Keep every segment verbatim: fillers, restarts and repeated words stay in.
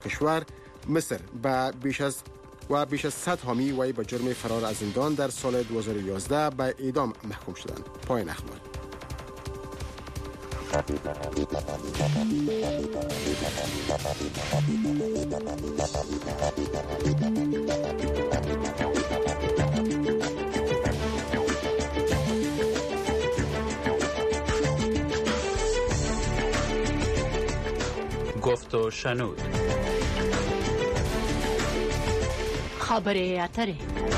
کشور مصر به بیش از و بیش از صد حامی وی به جرم فرار از زندان در سال دو هزار و یازده به اعدام محکوم شدند. پایان اخبار. گفت و شنود. خبر اتره.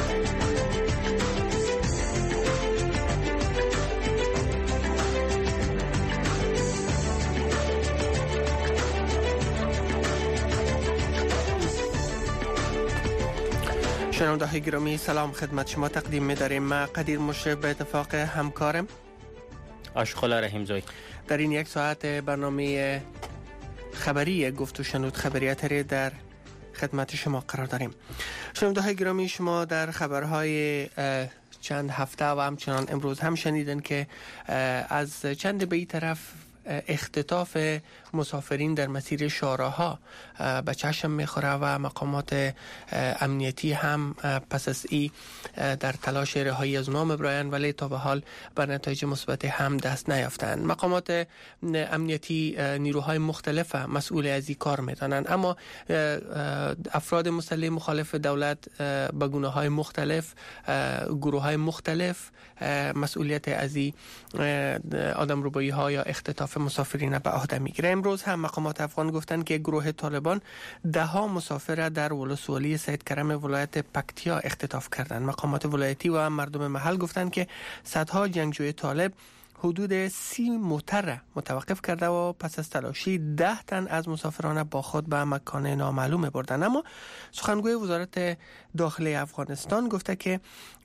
شنونده های گرامی سلام خدمت شما تقدیم می داریم. ما قدیر مشرف به اتفاق همکارم آشغال رحیمزای. در این یک ساعت برنامه خبری گفت و شنود خبریت در خدمت شما قرار داریم. شنونده های گرامی شما در خبرهای چند هفته و همچنان امروز هم شنیدن که از چند به این طرف اختطاف مسافرین در مسیر شاراها به چشم میخوره و مقامات امنیتی هم پس از ای در تلاش رهایی از نام برایند، ولی تا به حال بر نتایج مثبت هم دست نیافتند. مقامات امنیتی نیروهای مختلف مسئول از این کار میدانند، اما افراد مسلح مخالف دولت به گونه‌های مختلف، گروه‌های مختلف مسئولیت از این آدمربایی ها یا اختطاف مسافرین به عهده میگیره. امروز هم مقامات افغان گفتند که گروه طالبان ده ها مسافر در ولسوالی سید کرم ولایت پکتیا اختطاف کردند. مقامات ولایتی و مردم محل گفتند که صدها جنگجوی طالب حدود سی موتر متوقف کرده و پس از تلاشی ده تن از مسافران با خود به مکان نامعلوم بردن. اما سخنگوی وزارت داخلی افغانستان گفته که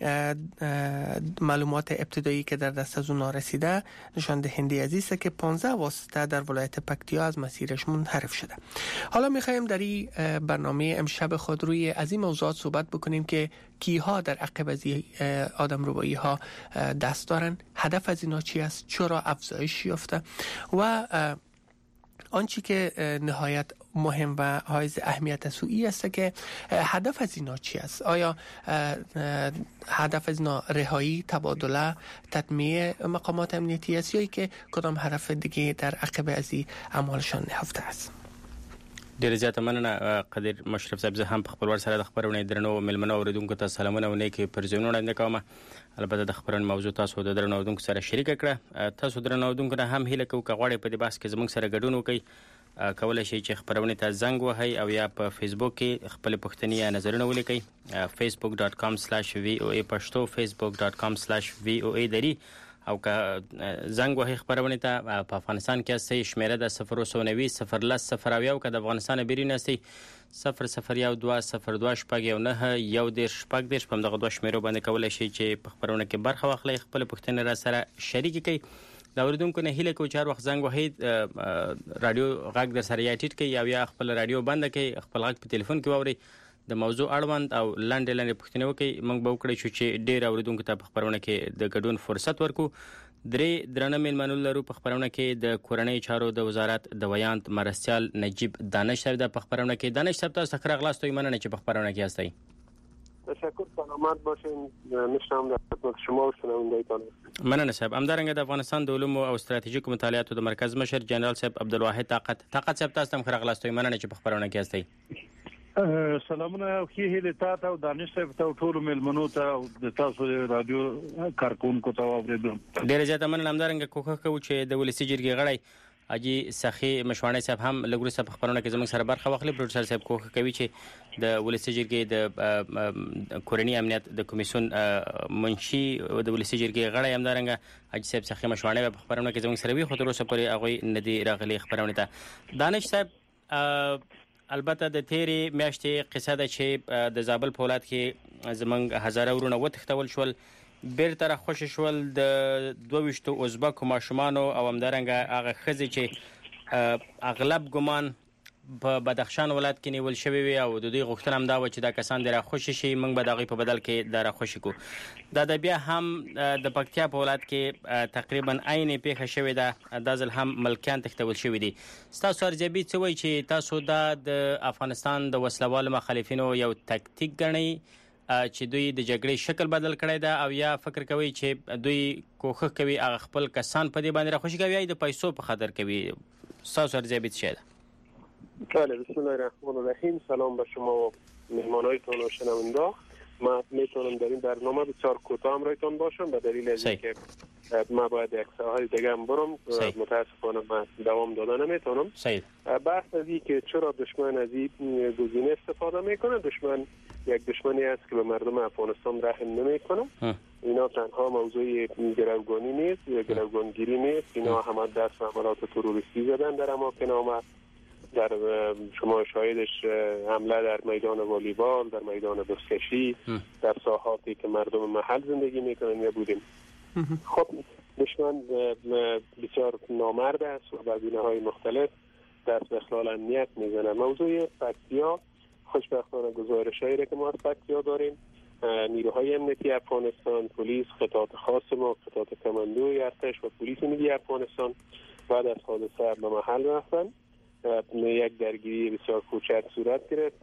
معلومات ابتدایی که در دست از اون رسیده نشان دهنده از است که پانزده واسطه در ولایت پکتیا از مسیرش منحرف شده. حالا میخوایم در این برنامه امشب خود روی از این موضوعات صحبت بکنیم که کیها در عقب از آدمربایی ها دست دارن، هدف از اینا چی است، چرا افزایش یافته و آنچه که نهایت مهم و حائز اهمیت سوئی است که هدف از اینا چی است. آیا هدف از اینا رهایی، تبادله، تطمیع مقامات امنیتی است یا که کدام هدف دیگه در عقب از این اعمالشان نهفته است؟ ډیر زیاته مننه قدیر مشرف صاحب. زه هم په خپل ور سره د خبرونې درنو ملمنو اوریدونکو ته سلامونه او نیکی پرځونه وړاندې کوم. البته د خبرونې موضوع تاسو د درنو اوریدونکو سره شریک کړه. تاسو درنو اوریدونکو نه هم هیله کوم کغواړي په دې بحث کې زموږ سره ګډون وکړي. کولای شئ چې خبرونه ته زنګ وهئ او یا په فیسبوک کې خپل پوښتنې یا نظرونه ولیکئ. facebook dot com slash v o a پښتو facebook dot com slash v o a دری او که زنګ وهي خبرونه ته په افغانستان کې اسې شمیره د صفر صفر نوي صفر لس صفر او که د افغانستان بیرون اسې صفر صفر یو دوه صفر دوه شپږ یو نه یو دېرش شپږ دېرش په دغه دوه شمیرو باندې کولای شي چې په خبرونه کې برخه واخلئ، خپل پوښتنې را سره شریک کړئ. دا اوریدونکو نه هیله کوم چې هر وخت زنګ وهي رادیو غږ در سره یا ټیټ کړئ یا یا خپل رادیو بند کړئ، خپل غږ په ټلیفون کې واورئ، د موضوع اړوند او لاندې لاندې پوښتنې وکړئ. موږ به وکړو چې ډېر اوریدونکو ته په خبرونه کې د ګډون فرصت ورکو. درې درنه میلمنو لرو په خبرونه کې د کورنۍ چارو د وزارت د ویاند مرستیال نجیب دانش صاحب د په خبرونه کې. دانش صاحب تاسو ته راغلاستوي، مننه چې په خبرونه کې هستئ. تشکر، سلامت باشین. میشنم در خدمت شما و شنوندگان. مننه صاحب. همدارنګه د افغانستان د علومو او استراتیژیکو مطالعاتو د مرکز مشر جنرال صاحب عبدالواحد طاقت طاقت صاحب تاسو ته راغلاستوي، مننه چې په خبرونه کې هستئ. سلامونه او خې هله تاسو او دانش صاحب ته ټول ملمنو ته او د تاسو رادیو کارکونکو ته اوریدم. ډیر زیاته مننه. همدارنګه کوخه کوي چې د ولسی جرګې غړی اجي سخی مشوانه صاحب هم لګوري صاحب خبرونه کې زموږ سره برخه واخلي. پروفیسور صاحب کوخه کوي چې د ولسی جرګې د کورنۍ امنیت د کمیسیون منشي د ولسی جرګې غړی همدارنګه اجي صاحب سخی مشوانه په خبرونه کې زموږ سره وي، خو تر اوسه پورې هغه ندي راغلي خبرونه ته. دانش صاحب البته د تیری میاشتې قصه ده چې د زابل په ولایت کې زمنګ هزاره ورونه وتښتول شول، بیرته را خوشی شول د دوه ویشتو ازبکو ماشومانو او همدارنګه هغه ښځې چې اغلب ګمان په بدخشان ولایت کې نیول شوی وي او د دوی غوښتنه هم دا و چې دا کسان د راخوشي شي، موږ به د هغوی په بدل کې د راخوشي کو. دا د بیا هم د پکتیا په ولایت کې تقریبا عیني پیښه شوې ده، دا ځل هم ملکیان تښتول شوي دي. ستاسو ارزیابي څه وایي چې تاسو دا د افغانستان د وسلوالو مخالفینو یو تکتیک ګڼئ چې دوی د جګړې شکل بدل کړی ده، او یا فکر کوي چې دوی کوښښ کوي هغه خپل کسان په دې باندې راخوشي کوي یا د پیسو په خاطر کوي؟ ستاسو ارزیابي څه ده؟ بله، بسم الله الرحمن الرحیم. سلام به شما و مهمانایتان و شنونده. من میتونم در این برنامه بسیار کوتاه همراهتان باشم به دلیل از اینکه ما باید یک ساعت دیگه هم برم، متاسفانه من دوام دادن نمیتونم. بحث از این که چرا دشمن از این گزینه استفاده میکنه، دشمن یک دشمنی است که به مردم افغانستان رحم نمیکنه. اینا تنها موضوع گروگانی نیست یا گروگانگیری نیست، اینا همه دست و عملات تروریستی زدن در اماکن آمد. در شما شاهدش حمله در میدان والیبال، در میدان بزکشی، در ساحاتی که مردم محل زندگی میکنن یا بودیم. خب دشمن بسیار نامرد است و به گونه‌های مختلف دست به اخلال امنیت میزنه. موضوع پکتیا، خوشبختانه گزارشایی را که ما از پکتیا داریم، نیروهای امنیتی افغانستان، پلیس، خطاط خاص ما، خطاط کماندوی ارتش و پلیس ملی افغانستان بعد از حادثه به محل رفتن. یک درگیری بسیار کوچک صورت گرفت.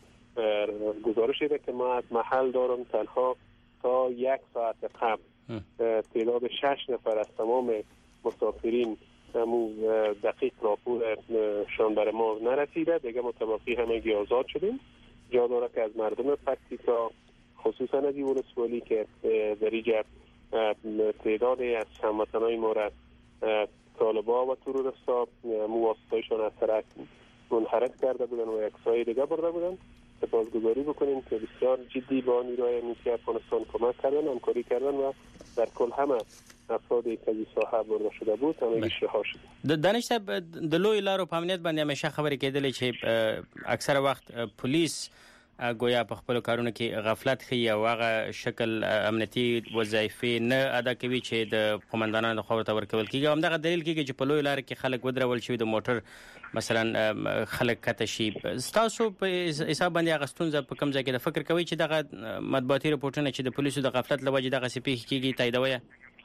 گزارش ایده که ما از محل دارم تنها تا یک ساعت قبل تعداد شش نفر از تمام مسافرین همون دقیق راپورشان برای ما نرسیده، دیگه متوقی همگی آزاد شدیم. جا داره که از مردم پکتیکا خصوصا از این ولسوالی که در اینجا تعدادی از هموطنای ما را طالبا و ترورستا مواسطایشان از سرک منحرف کرده بودن و یک سایه دیگه برده بودن. سپاسگزاری بکنیم که بسیار جدی با نیروهای امنیتی افغانستان کمک کردن، همکاری کردن و در کل همه افرادی که از ساحه برده شده بود همه رها شد. دانش صاحب، د لوی لارو په امنیت باندې همیشه خبرې کېدلې چې اکثره وخت پولیس گویا په خپل کارونو کې غفلت ښیي او هغه شکل امنیتي وظایفې نه ادا کوي چې د قومندانانو لخوا ورته ورکول کېږي. همدغه دلیل کېږي چې په لویو لارو کې خلک ودرول شوي، د موټر مثلا خلک کته شي. ستاسو په حساب باندې هغه ستونزه په کوم ځای کې ده؟ فکر کوئ چې دغه مطبوعاتي رپورټونه چې د پولیسو د غفلت له وجې دغسې پېښې کېږي تاییدوئ؟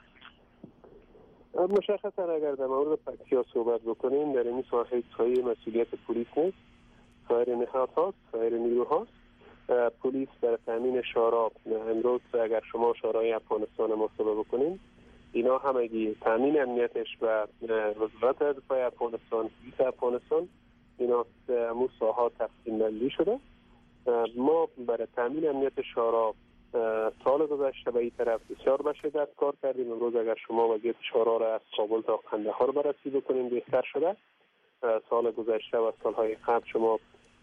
مشخصا اگر در مورد پکتیا صحبت بکنیم، در این ساحه سایه مسئولیت پلیس نیست، سایر نهادهاست، سایر نیروهاست. پلیس در تامین شارع، امروز اگر شما شارع افغانستان محاسبه بکنیم، اینا همگی تامین امنیتش و وزارت دفاع افغانستان، پلیس افغانستان، اینا همون ساحه تقسیم بندی شده. ما برای تامین امنیت شارع سال گذشته به این طرف بسیار به شدت کار کردیم. امروز اگر شما وضعیت شارع را از کابل تا قندهار بررسی بکنیم بهتر شده. سال گذشته و سالهای قبل شما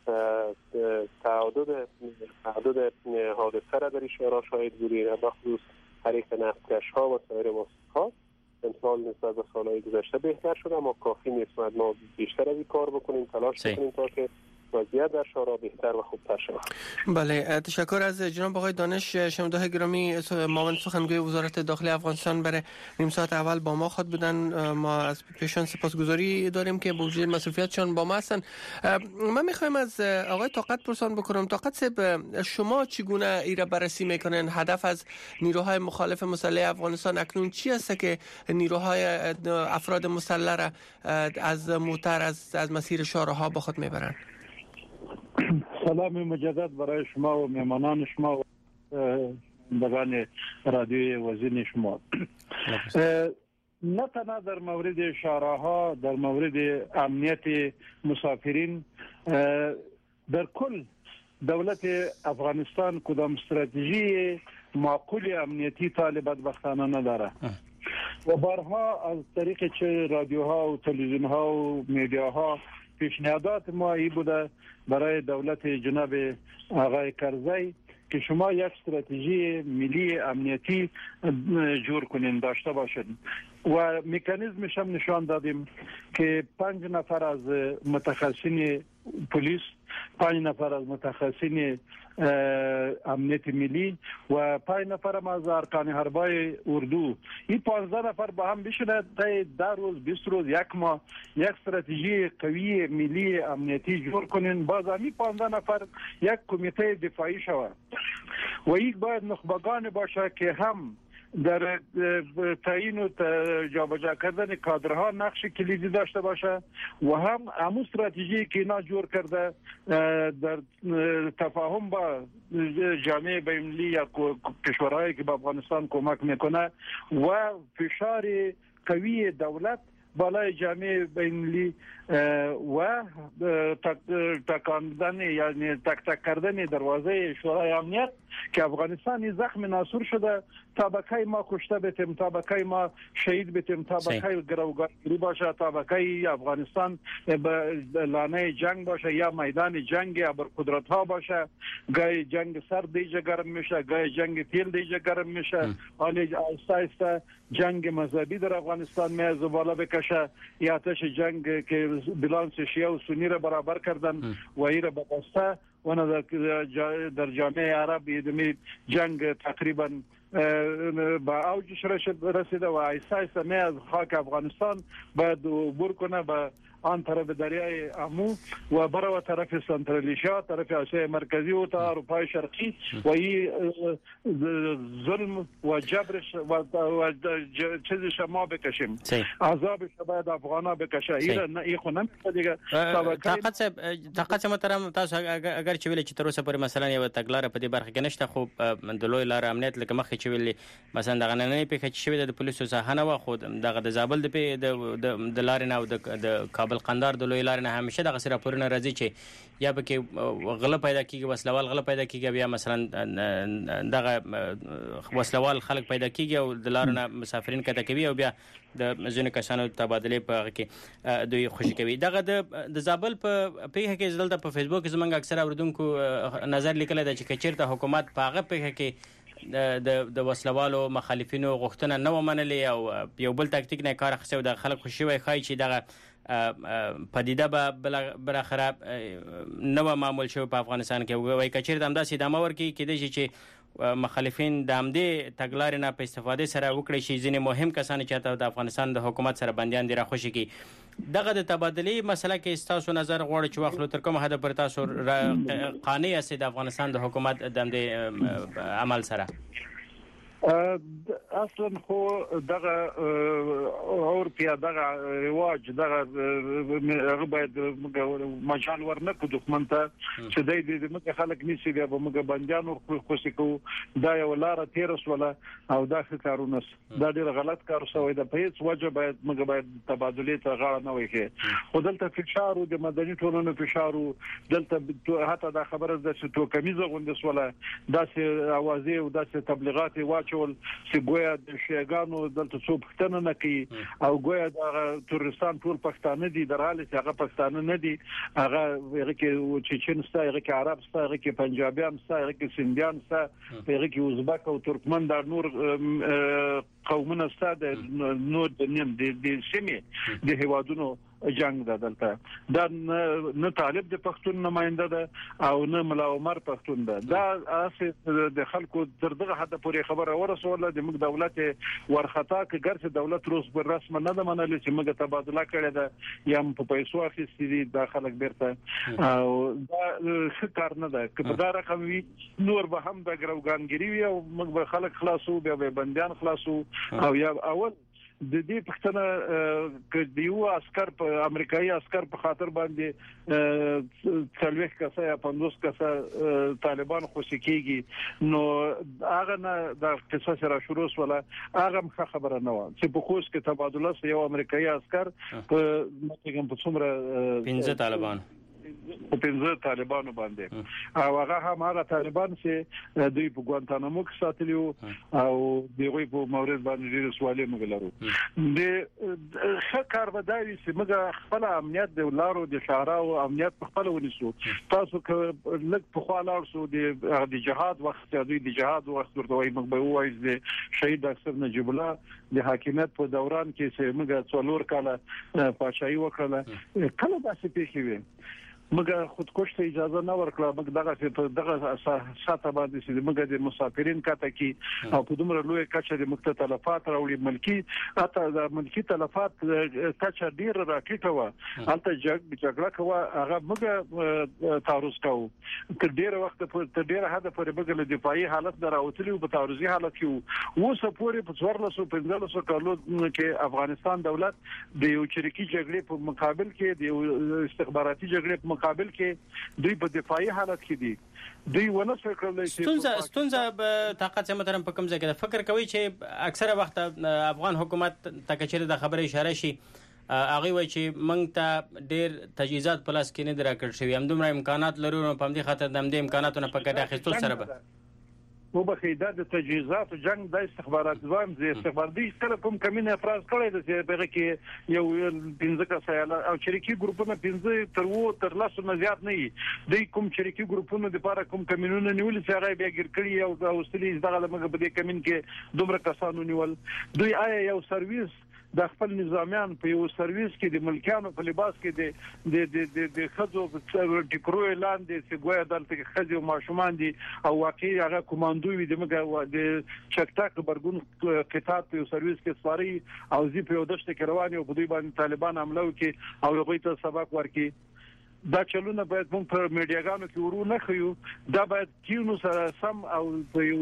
تعداد تعداد حادثه را در این شارع شاهد بودید، بخصوص حریق نفتکش ها و سایر واسطه. امسال نسبت به سالهای گذشته بهتر شده، اما کافی نیست. ما بیشتر از این کار بکنیم، تلاش بکنیم تا که وضعیت در شارع بهتر و خوبتر شود. بله، تشکر از جناب آقای دانش. شنونده گرامی، معاون سخنگوی وزارت داخلی افغانستان برای نیم ساعت اول با ما خود بودن. ما از پیشان سپاسگزاری داریم که به وجود مسئولیتشان با ما هستن. من میخوایم از آقای طاقت پرسان بکنم. طاقت صاحب، شما چگونه ایرا بررسی میکنین؟ هدف از نیروهای مخالف مسلح افغانستان اکنون چی است که نیروهای افراد مسلح را از موتر از از مسیر شارع‌ها با خود میبرن؟ سلام مجدد برای شما و مهمانان شما و بندگان رادیوی وزین شما. نه تنها در مورد شارع‌ها، در مورد امنیت مسافرین، در کل دولت افغانستان کدام استراتژی معقول امنیتی طالبت بختانه نداره و بارها از طریق چه رادیوها و تلویزیونها و میدیاها پیشنهادات ما ای بوده برای دولت جناب آقای کرزی که شما یک استراتژی ملی امنیتی جور کنین، داشته باشین و مکانیزمش هم نشان دادیم که پنج نفر از متخصصین پلیس، پنج نفر از متخصصین امنیت ملی و پنج نفر از ارکان حربای اردو. این پانزده نفر با هم بشینه تا ده روز بیست روز یک ماه یک استراتژی قوی ملی امنیتی جور کنین. باز همین پانزده نفر یک کمیته دفاعی شود و یک باید نخبگان باشه که هم در تعیین و جابجا کردن کادرها نقش کلیدی داشته باشه و هم همون استراتژی که اینا جور کرده در تفاهم با جامعه بین‌المللی یا کشورهایی که به افغانستان کمک میکنه و فشار قوی دولت بالای جامعه بین‌المللی و تکاندن یعنی تک تک کردن دروازه شورای امنیت که افغانستان زخم ناسور شده. طبقه ما کشته بتیم، طبقه ما شهید بتیم، طبقه گروگانگیری باشه، طبقه افغانستان به لانه جنگ باشه یا میدان جنگ یا بر قدرت ها باشه. گاهی جنگ سر دیجه گرم میشه، گاهی جنگ تیل دیجه گرم میشه. حالی آسته آسته جنگ مذهبی در افغانستان میاد بالا بکشه یا آتش جنگ که بلانس شیعه و سنی را برابر کردن و این را ببسته و در جامعه عرب یدمی جنگ تقریبا با اوجش رسیده و آیسته آیسته می از خاک افغانستان باید عبور کنه به آن طرف دریای امو و برای طرف سنترال ایشیا، طرف آسیای مرکزی و تا اروپای شرقی و این ظلم و جبرش و چیزش ما بکشیم. عذابش باید افغانا بکشه. این خو نمیشه دیگه. طاقت صاحب طاقت محترم تاسو اگر چې ویل چې تر اوسه پورې مثلا یو تګلاره په دې برخه کې نشته، خو د لوی لار امنیت لکه مخکې چې ویل مثلا د غننې پیښه چې شوې د پولیسو ساحه نه و، خو دغه د زابل د د لارې نه او د کابل قندار د لوی لارې نه همیشه دغه سره راپورونه راځي چې یا به کې غله پیدا کیږي، وسلوال غله پیدا کیږي، بیا مثلا دغه وسلوال خلک پیدا کیږي او د لارې نه مسافرین کته کوي او بیا د ځینو کسانو تبادله په کې دوی خوشي کوي. دغه د زابل په پیښه کې زلته په فیسبوک زمونږ اکثره اوردونکو نظر لیکل دی چې کچیرته حکومت په هغه پیښه کې د د وسلوالو مخالفینو غوښتنه نه ومنلې او یو بل تاکتیک نه کار اخیسته او د خلک خوشي وای خای چې دغه پدیده به بل اخره نو معمول شو په افغانستان کې وای کچیر د همداسې ادامه ورکړي کېدای چې مخالفین د همدې تګلارې نه په استفاده سره وکړي چې ځینې مهم کسان چې د افغانستان د حکومت سره بندیان دي راخوشي کی. دغه د تبادلې مسله کې تاسو نظر غواړئ چې واخلو تر کومه حد پر تاسو قانع یاست د افغانستان د حکومت د همدې عمل سره؟ اصلا خو دغه اور پیا دغه رواج دغه هغه باید مجال ورنکو دښمن ته چې دای دې موږ خلک نشي بیا به موږ بندیان ور خوشي کو دا یو لار تیرس ولا او دا کارونه دا ډیر غلط کار شوی د پیس وجه باید موږ باید تبادله ته غاړه نه وکړي. خو دلته فشار او د مدني ټولنو فشار دلته حتی دا خبره ده چې تو کمیزه غوندس ولا داسې اوازې او داسې تبلیغات واچول چې ګویا د شیګانو دلته څو پښتنه نه کوي او ګویا د تورستان ټول پښتانه دي، در حال چې هغه پښتانه نه دي، هغه هغه کې چچنستا، هغه کې عربستا، هغه کې پنجابیان ستا، هغه کې سندیان ستا، هغه کې ازبک او ترکمن دا نور قومونه ستا د نور د نیم د سیمې د هیوادونو جنگ ده. دلته دا نه طالب د پښتون نماینده ده او نه ملا عمر پښتون ده. دا اساس د خلکو تر دغه حد پورې خبره ورسوله د موږ دولت ورخطا کې ګرځي دولت روس پر رسم نه ده منل چې موږ تبادله کړې ده یا په پیسو اخیستې دي د خلک بیرته او دا څه کار نه ده. که په دا رقم وي نور به هم د ګروګانګيري وي او موږ به خلک خلاصو بیا به بنديان خلاصو او یا اول د دې پښتنه ک دیو عسكر په امریکایي عسكر په خاطر باندې څلويخ کسه یا پندوس کسه طالبان خوشی کیږي نو هغه نه د قصص را شروع ولا هغه خبره نه و چې په خوش کې تبادله یو امریکایي عسكر په متګم په څومره پنځه طالبان په پنځه طالبانو باندې او هغه هم هغه طالبان چې دوی په ګوانتانامو کې ساتلیو او دوی په مورد باندې ډیر سوالې مګلارو د ښه کار وداري چې موږ خپل امنیت د لارو د شهرا او امنیت په خپل ونیسو. تاسو که لږ په خوا لاړ شو د جهاد وخت دوی د جهاد وخت ورته وایي موږ به وایي د شهید ډاکټر نجیب الله د حاکمیت په دوران کې چې موږ څلور کاله پاشایي وکړه کله داسې پیښې وي مګر خودکش ته اجازه نه ورکړه مګر دغه په دغه ساته باندې چې مګر د مسافرین کاته کې او په دومره لوی کچه د مکتب تلفات راوړي ملکی اته د ملکی تلفات کچه ډیر راکټه و البته جګړه کوه هغه مګر تعرض کوو تر ډیر وخت تر ډیر حد پورې مګر دفاعي حالت دراوتلی او په تعرضي حالت کې وو سپوري په څوارلس سو پنځلس سو کالو کې افغانستان دولت د یو چریکي جګړې په مقابل کې د استخباراتي جګړې په مقابل کې دوی په دفاعي حالت کې دي دوی ونه فکرلای شي ستونزه ستونزه په طاقت سم ترم په کوم ځای کې فکر کوي چې اکثره وخت افغان حکومت تکچره د خبرې اشاره شي هغه وایي چې موږ ته ډېر تجهیزات پلاس کې نه دراکړ شوی هم دومره امکانات لرو نو په دې خاطر د دې امکاناتونو په ګټه اخیستل سره به و بخیده د تجهیزات جنگ د استخبارات وایم د استخباراتي کله کوم کمینه افراز کړی د چې بغه کې یو پنځه کساله او شریکي ګروپونه پنځه تر وو تر لاسو نه زیات نه دي کوم شریکي ګروپونه د لپاره کوم کمینونه نیول چې هغه بیا ګر کړی او د اوستلي دغه لمغه په دې کمین کې دومره کسانو نیول دوی آیا یو سرویس د خپل نظامیان په یو سرویس کې د ملکانو په لباس کې د د د د خزو ټیکرو اعلان دي چې ګویا دلته خزو ماشومان دي او واقعي هغه کمانډو وي د مګه د چکتاک برګون قطار په یو سرویس کې سپاري او زی په یو دشت کې رواني او په دوی باندې طالبان حمله وکړي او هغه ته سبق ورکړي دا چلونه باید موږ په میډیاګانو کې ورو نه خيو دا باید کینو سره سم او په یو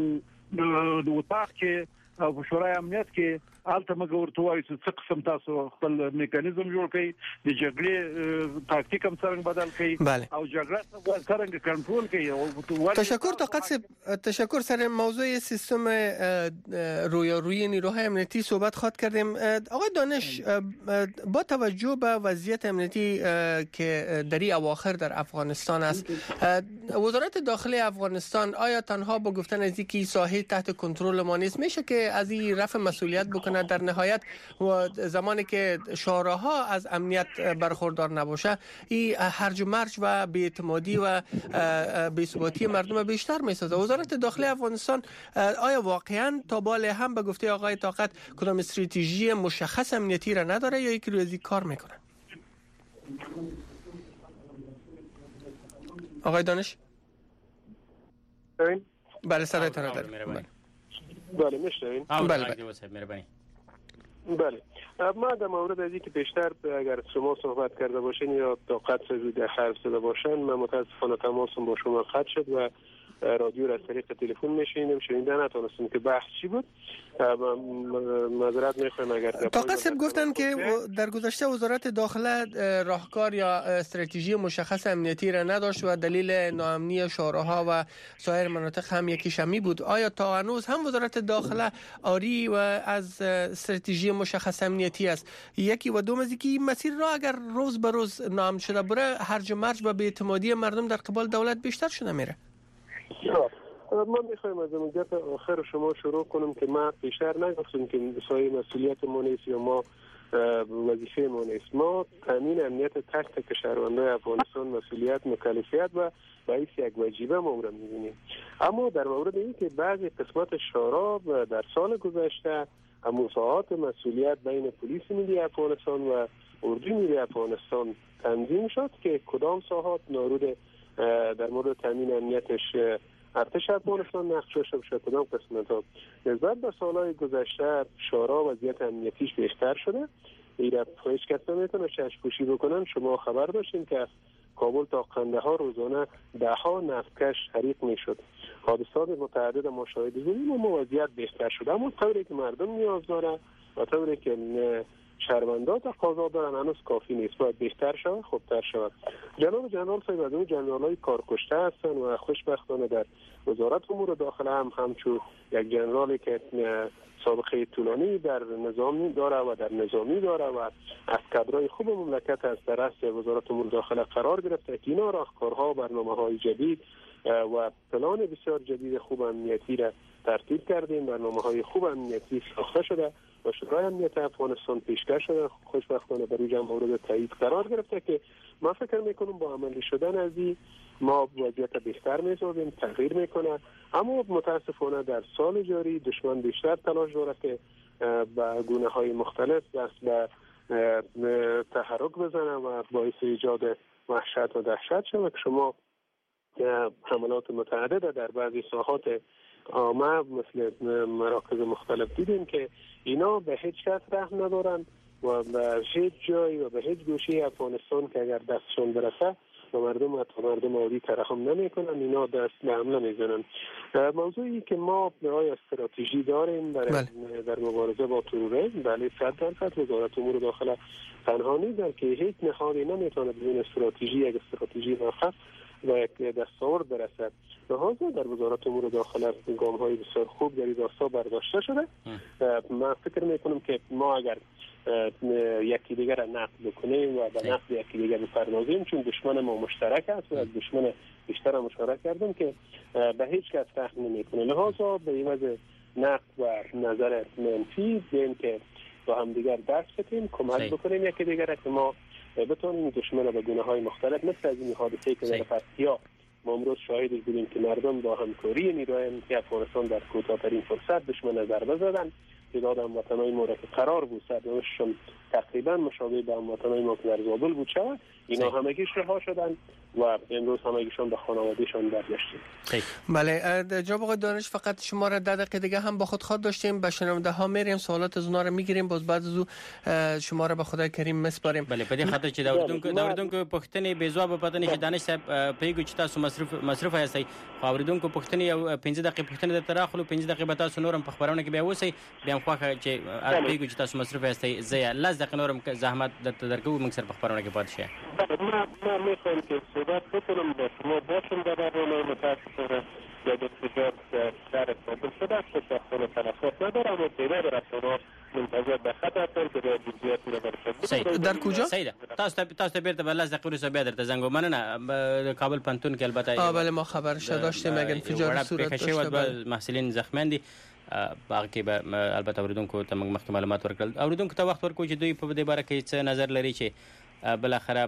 د وطاق کې او په شورای امنیت کې الته موږ ورته وایو چې څه قسم تاسو خپل میکانیزم جوړ کړئ د جګړې تاکتیک هم څنګه بدل کړئ او جګړه څنګه کنټرول کړئ. تشکر طاقت تشکر سر موضوع سیستم رویارویی نیروهای امنیتی صحبت خواهد کردیم. آقای دانش با توجه به وضعیت امنیتی که در این اواخر در افغانستان است وزارت داخلی افغانستان آیا تنها با گفتن از اینکه ساحه تحت کنترل ما نیست میشه که از این رفع مسئولیت بکنه در نهایت و زمانی که شوراها از امنیت برخوردار نباشه این هرج و مرج و بی‌اعتمادی و بی‌ثباتی مردم بیشتر میسازه. وزارت داخلی افغانستان آیا واقعا تا بالا هم به گفته آقای طاقت کدام استراتژی مشخص امنیتی را نداره یا یکی روی کار میکنه؟ آقای دانش بله سرایتان را داریم. بله میشنوین؟ بله بله بله ما در مورد از اینکه بیشتر اگر شما صحبت کرده باشین یا طاقت زود حرف زده باشن من متاسفانه تماسم با شما قطع شد و رادیو را از طریق تلفن میشنیدم شنیده نتونستم که بحث چی بود. معذرت میخوایم اگر طاقت صاحب گفتن که در گذشته وزارت داخله راهکار یا استراتژی مشخص امنیتی را نداشت و دلیل ناامنی شوراها و سایر مناطق هم یکی شمی بود. آیا تا هنوز هم وزارت داخله آری و از استراتژی مشخص امنیتی است؟ یکی و دوم از اینکه این مسیر را اگر روز به روز نام شده بره هرج و مرج و بی‌اعتمادی مردم در قبال دولت بیشتر شده میره. ما میخوایم از مدت آخر شما شروع کنم که ما بیشتر نگفتیم که سایه مسئولیت ما نیست یا ما وظیفه ما نیست. ما تامین امنیت تک تک شهروندان افغانستان مسئولیت مکلفیت و باعث یک واجبه ما را می‌بینیم. اما در مورد این که بعضی قسمت شورا در سال گذشته مساوات مسئولیت بین پلیس ملی افغانستان و اردوی ملی افغانستان تنظیم شد که کدام ساحات نورود در مورد تامین امنیتش ارتش افغانستان نقش داشته باشه کدام قسمت ها. نسبت به سالهای گذشته شورا وضعیت امنیتیش بهتر شده. ایره هیچ کس نمیتونه چشم پوشی بکنن. شما خبر داشتین که از کابل تا قندهار روزانه ده ها نفتکش حریق میشد. حادثات متعدد ما شاهد بودیم و وضعیت بهتر شده. اما طوری که مردم نیاز داره و طوری که شهروندان تقاضا دارن هنوز کافی نیست. باید بهتر شود، خوبتر شود. جناب جنرال صاحب از اون جنرالای کارکشته هستن و خوشبختانه در وزارت امور داخله هم همچون یک جنرالی که سابقه طولانی در نظامی داره و در نظامی داره و از کادرهای خوب مملکت از در رأس وزارت امور داخله قرار گرفته که اینا راهکارها، برنامه‌های جدید و پلان بسیار جدید خوب امنیتی را ترتیب کردیم. برنامه‌های خوب امنیتی ساخته شده و شورای امنیت افغانستان پیشکش شده. خوشبختانه در این مورد تایید قرار گرفته که ما فکر میکنم با عملی شدن از این ما وضعیت بهتر می‌سازیم، تغییر میکنه. اما متاسفانه در سال جاری دشمن بیشتر تلاش داره که به گونه‌های مختلف دست به تحرک بزنه و باعث ایجاد وحشت و دهشت شود که شما حملات متعدد در بعضی ساحات عامه مثل مراکز مختلف دیدیم که اینا به هیچ کس رحم ندارن و به هیچ جای و به هیچ گوشه افغانستان که اگر دستشون برسه و مردم حتی مردم عادی ترحم نمی کنن، اینا دست به حمله میزنن. موضوعی که ما برای استراتژی داریم در, در مبارزه با تروریسم، بله صد درصد وزارت امور داخله تنها نیست که هیچ نهادی نمیتونه بدون استراتژی یک استراتژی موفق و یک دستاورد برسد. لذا در وزارت امور داخله گام های بسیار خوب در این راستا برداشته شده. من فکر میکنم که ما اگر یکی دیگر را نقد بکنیم و به نقد یکی دیگر بپردازیم، چون دشمن ما مشترک است و از دشمن بیشتر مشارکت کردیم که به هیچ کس رحم نمیکنه. لذا به این وجه نقد و نظر منفی بین که با هم دیگر دست بدیم، کمک بکنیم یکی دیگر که ما بتونیم دشمن را به گونه‌های مختلف مثل از این حادثه‌ای که در پکتیا ما امروز شاهدش بودیم که مردم با همکاری نیروهای امنیتی افغانستان در کوتاه‌ترین فرصت دشمن ضربه زدن. تعداد هموطنان ما را که قرار بود سرنوشتشون تقریبا مشابه به هموطنان ما که در زابل بود شود، اینا همگیش رها شدن و امروز همگیشون به خانوادهشون برگشتن. بله جناب آقای دانش، فقط شما را ده دقیقه دیگه هم با خود خواد داشتیم، به شنونده ها میریم، سوالات از اونها رو میگیریم، باز بعد از او شما را به خدای کریم میسپاریم. بله په دې خاطر چې دا اوریدونکو پوښتنې بې ځوابه پاتې نشي. دانش صاحب پیګو چې تاسو مصرف مصرف یاستئ، خو اوریدونکو پوښتنې یو پنځه دقیقې پوښتنې درته راخلو، پنځه دقیقې به تاسو نورم په خبرونه کې بیا اوسئ، بیا هم خوښه چې پیګو چې تاسو مصرف یاستئ زه لس دقیقې نورم زحمت درته درکوم، موږ سره په خبرونه کې پاتې شئ. ما ما میخوام که صحبت بکنم با شما باشم در برنامه متاسفانه یا در تجارت در کابل شده است که شخصان تلفات ندارم و پیدا در شما منتظر به خط هستم که در جزئیات رو برشد. در کجا؟ سیده تاسو تاسو بیرته بل لس دقیقې وروسته بیا درته زنګ ومننه. کابل پنتون کې البته آ بله ما خبرش داشتیم اگر انفجار صورت داشته باشه محصلین زخمیان دي باغ کې به البته اوریدونکو ته موږ مخکې معلومات ورکړل. اوریدونکو ته وخت ورکوي چې دوی په دې باره کې څه نظر لري چې بل اخر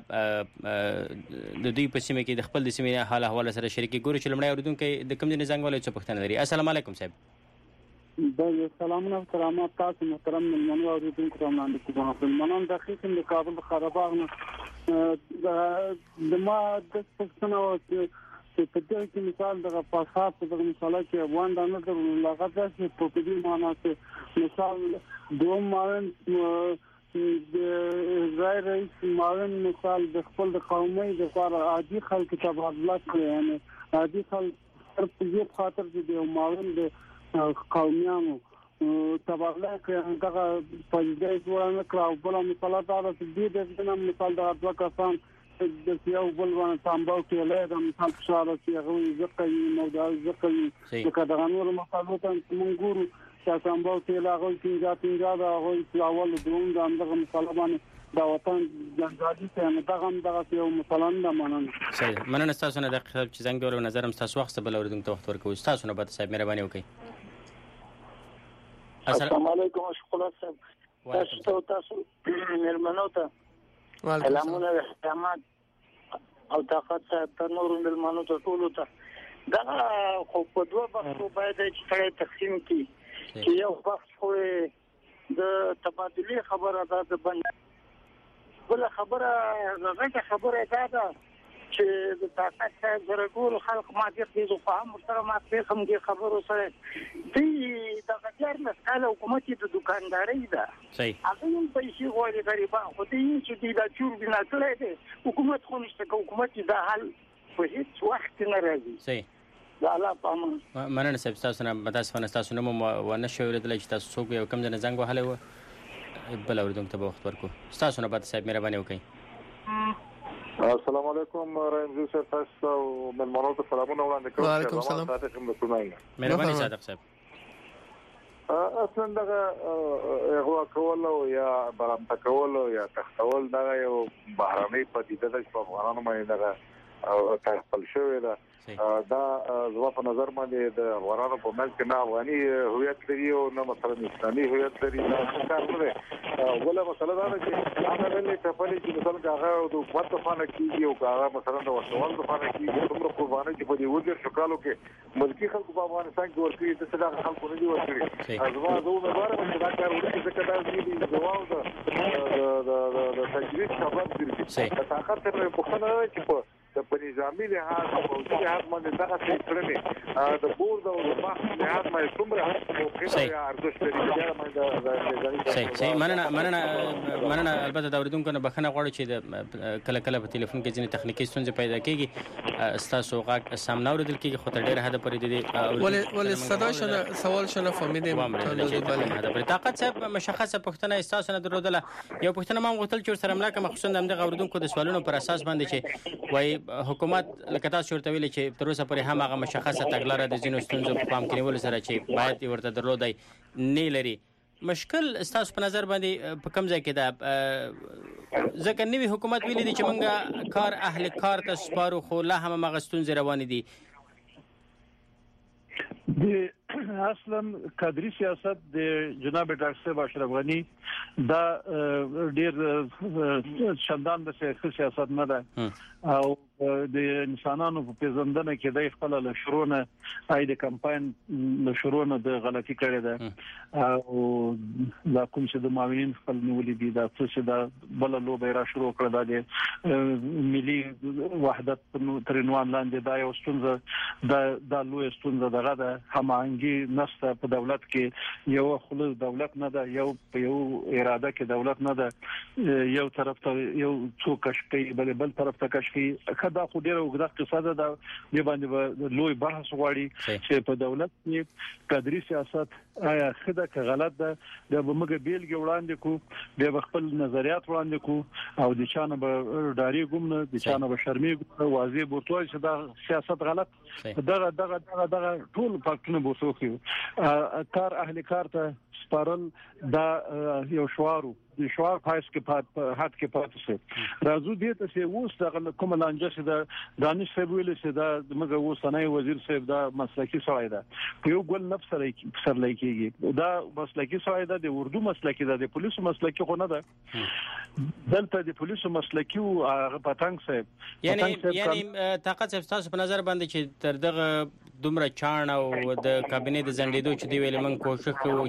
د دوی په سیمه کې د خپل د سیمې حال احوال سره شریکي ګوري چې لمړی اوریدونکو د کوم ځای زنګ ولې څه پوښتنه لري. السلام علیکم صاحب. بله سلامونه او کرامات تاسو محترم ملمنو اوریدونکو ته وړاندې کوم. مننه د خېټم د کابل خراب نه د ما د پښتنو چې په دې کې مثال د پاساپ د مثال کې افغان دانه د لغت چې په دې معنی چې مثال دوه مارن د ظاهر رئیس معاون مثال د خپل د قومي د لپاره عادي خلک تبادله کوي، یعنی عادي خلک پر دې خاطر چې د معاون د قومیانو تبادله کوي دا په دې ځوان کراو بل مثال دا د دې د مثال د دوه کسان د یو بل باندې تامباو کې له د مثال شاله چې هغه ځکه موضوع ځکه چې کله نور مثالو ته موږ ګورو چې تامباو کې له هغه چې ځا پنځه دا هغه اول دوم د همدغه مسلمانانو دا وطن جنجالي ته دا هم دغه یو مسلمان د مننه. صحیح مننه تاسو نه د چې څنګه ورو نظرم تاسو وخت بل اوریدونکو ته وخت ورکوي. تاسو نه بد صاحب مهرباني وکړئ. السلام علیکم شکر صاحب. تاسو تاسو ملمنو ته سلامونه احترامات او طاقت ته نور ملمنو ته ټول ته دا خو په دوه بخښو باید چې سره تقسیم کړي چې یو بخښ خو د تبادله خبره ده د بند بل خبره غږه خبره ده چې د طاقت سره ټول خلک ما دې د فهم سره ما څه هم دې خبرو سره دې د غیر مسئله حکومت د دکانداري ده. صحیح هغه هم پیسې غواړي غریبان خو دې چې دې د چور بنا کړی دی حکومت خو نشته حکومت دا حل په هیڅ وخت نه راځي. صحیح دا الله پامه مننه صاحب. تاسو نه متاسفانه تاسو نه مو ونه شو ورته چې تاسو څوک یو کم ځنه زنګ وهله و بل اوریدونکو ته وخت ورکو. تاسو نه بد صاحب مهرباني وکړئ. السلام علیکم رئیس صاحب تاسو ملمنو ته سلامونه وړاندې کوم. وعلیکم السلام. مهرباني صادق صاحب. اصلا دغه هغه کول او یا برامت کول او یا تختول دغه یو بهرنۍ پدیده ده چې په افغانانو باندې دغه او تخپل شوې ده. دا زما په نظر باندې د افغانانو په منځ کې نه افغاني هویت لري او نه مثلا اسلامي هویت لري. دا څنګه نه ولا مثلا دا چې هغه ولې کفلې چې مثلا هغه د حکومت په فانه کېږي او هغه مثلا د وسوال په فانه کېږي کوم قرباني افغاني چې په دې وګړو شکالو کې ملکی خلکو په افغانستان کې ورکړي د څه خلکو نه دي ورکړي ازما زه مبارک چې دا کار وکړي چې دا دې جواب د د د تجوید سبب ګرځي تاخر تر په خنه چې په د نظامی لحاظ او د لحاظ باندې دغه څه کړنې د بورد او د بحث لحاظ باندې څومره موقعه یا ارزښت لري. صحیح صحیح مننه مننه مننه البته دا اوریدونکو نه بخښنه غواړم چې د کله کله په ټلیفون کې ځینې تخنیکی ستونزې پیدا کیږي تاسو غاښ سامنا اوریدل کیږي خو تر ډیره حد پورې د ولې ولې صدا شنه سوال شنه فهمیدم بله طاقت صاحب مشخصه پوښتنه تاسو نه درلودله یو پوښتنه ما غوښتل چې سره ملاقات مخصوصا د همدغه اوریدونکو د سوالونو پر اساس باندې چې وای حکومت لکه تاسو ورته ویلي چې تر اوسه پورې هم هغه مشخصه تګلاره د ځینو ستونزو په پام کې نیولو سره چې باید ورته درلودای نه لري مشکل تاسو په نظر باندې په کوم ځای کې ده ځکه نوی حکومت ویلي دي چې موږ کار اهل کار ته سپارو خو لا هم هغه ستونزې روانې دي د اصلا کادری سیاست د جناب ډاکټر صاحب اشرف غنی دا ډیر شاندان د سیاست نه ده او د انسانانو په پیژندنه کې د خپل له شروع نه آی د کمپاین له شروع نه د غلطي کړې ده او دا کوم چې د معاونین خپل نیولې دي دا څه د بل لوبه را شروع کړه د ملي وحدت تر عنوان لاندې دا یو ستونزه د د لوی ستونزه دغه د هماهنګي نسته په دولت کې یو خلص دولت نه ده یو په یو اراده کې دولت نه ده یو طرف ته یو څوک کشکي بل بل طرف ته کشکي دا خو ډیره وګړه قصه ده د باندې لوی بحث غواړي چې په دولت کې کادری سیاست آیا خده که غلط ده د موږ بیلګې وړاندې کو د خپل نظریات وړاندې کو او د چانه به داری ګمنه د چانه به شرمې واضح بوتوي چې دا سیاست غلط دغه دغه دغه دغه ټول پاکونه بوسوخي کار اهل کار ته سپارل دا یو شوارو د شوار پایس کې په هات کې پاتې شي راځو دې ته چې اوس د کوم لانجه چې د دانش صاحب ویل چې دا موږ اوسنۍ وزیر صاحب دا مسلکی سړی ده په یو ګل نفس سره سر لایکيږي دا مسلکی سړی ده د اردو مسلکی ده د پولیسو مسلکی خو نه ده دلته د پولیسو مسلکی او پتنګ صاحب یعنی یعنی طاقت صاحب تاسو په نظر باندې چې تر دغه دومره چاڼ او د کابینې د زندیدو چې دی ویل موږ کوشش کوو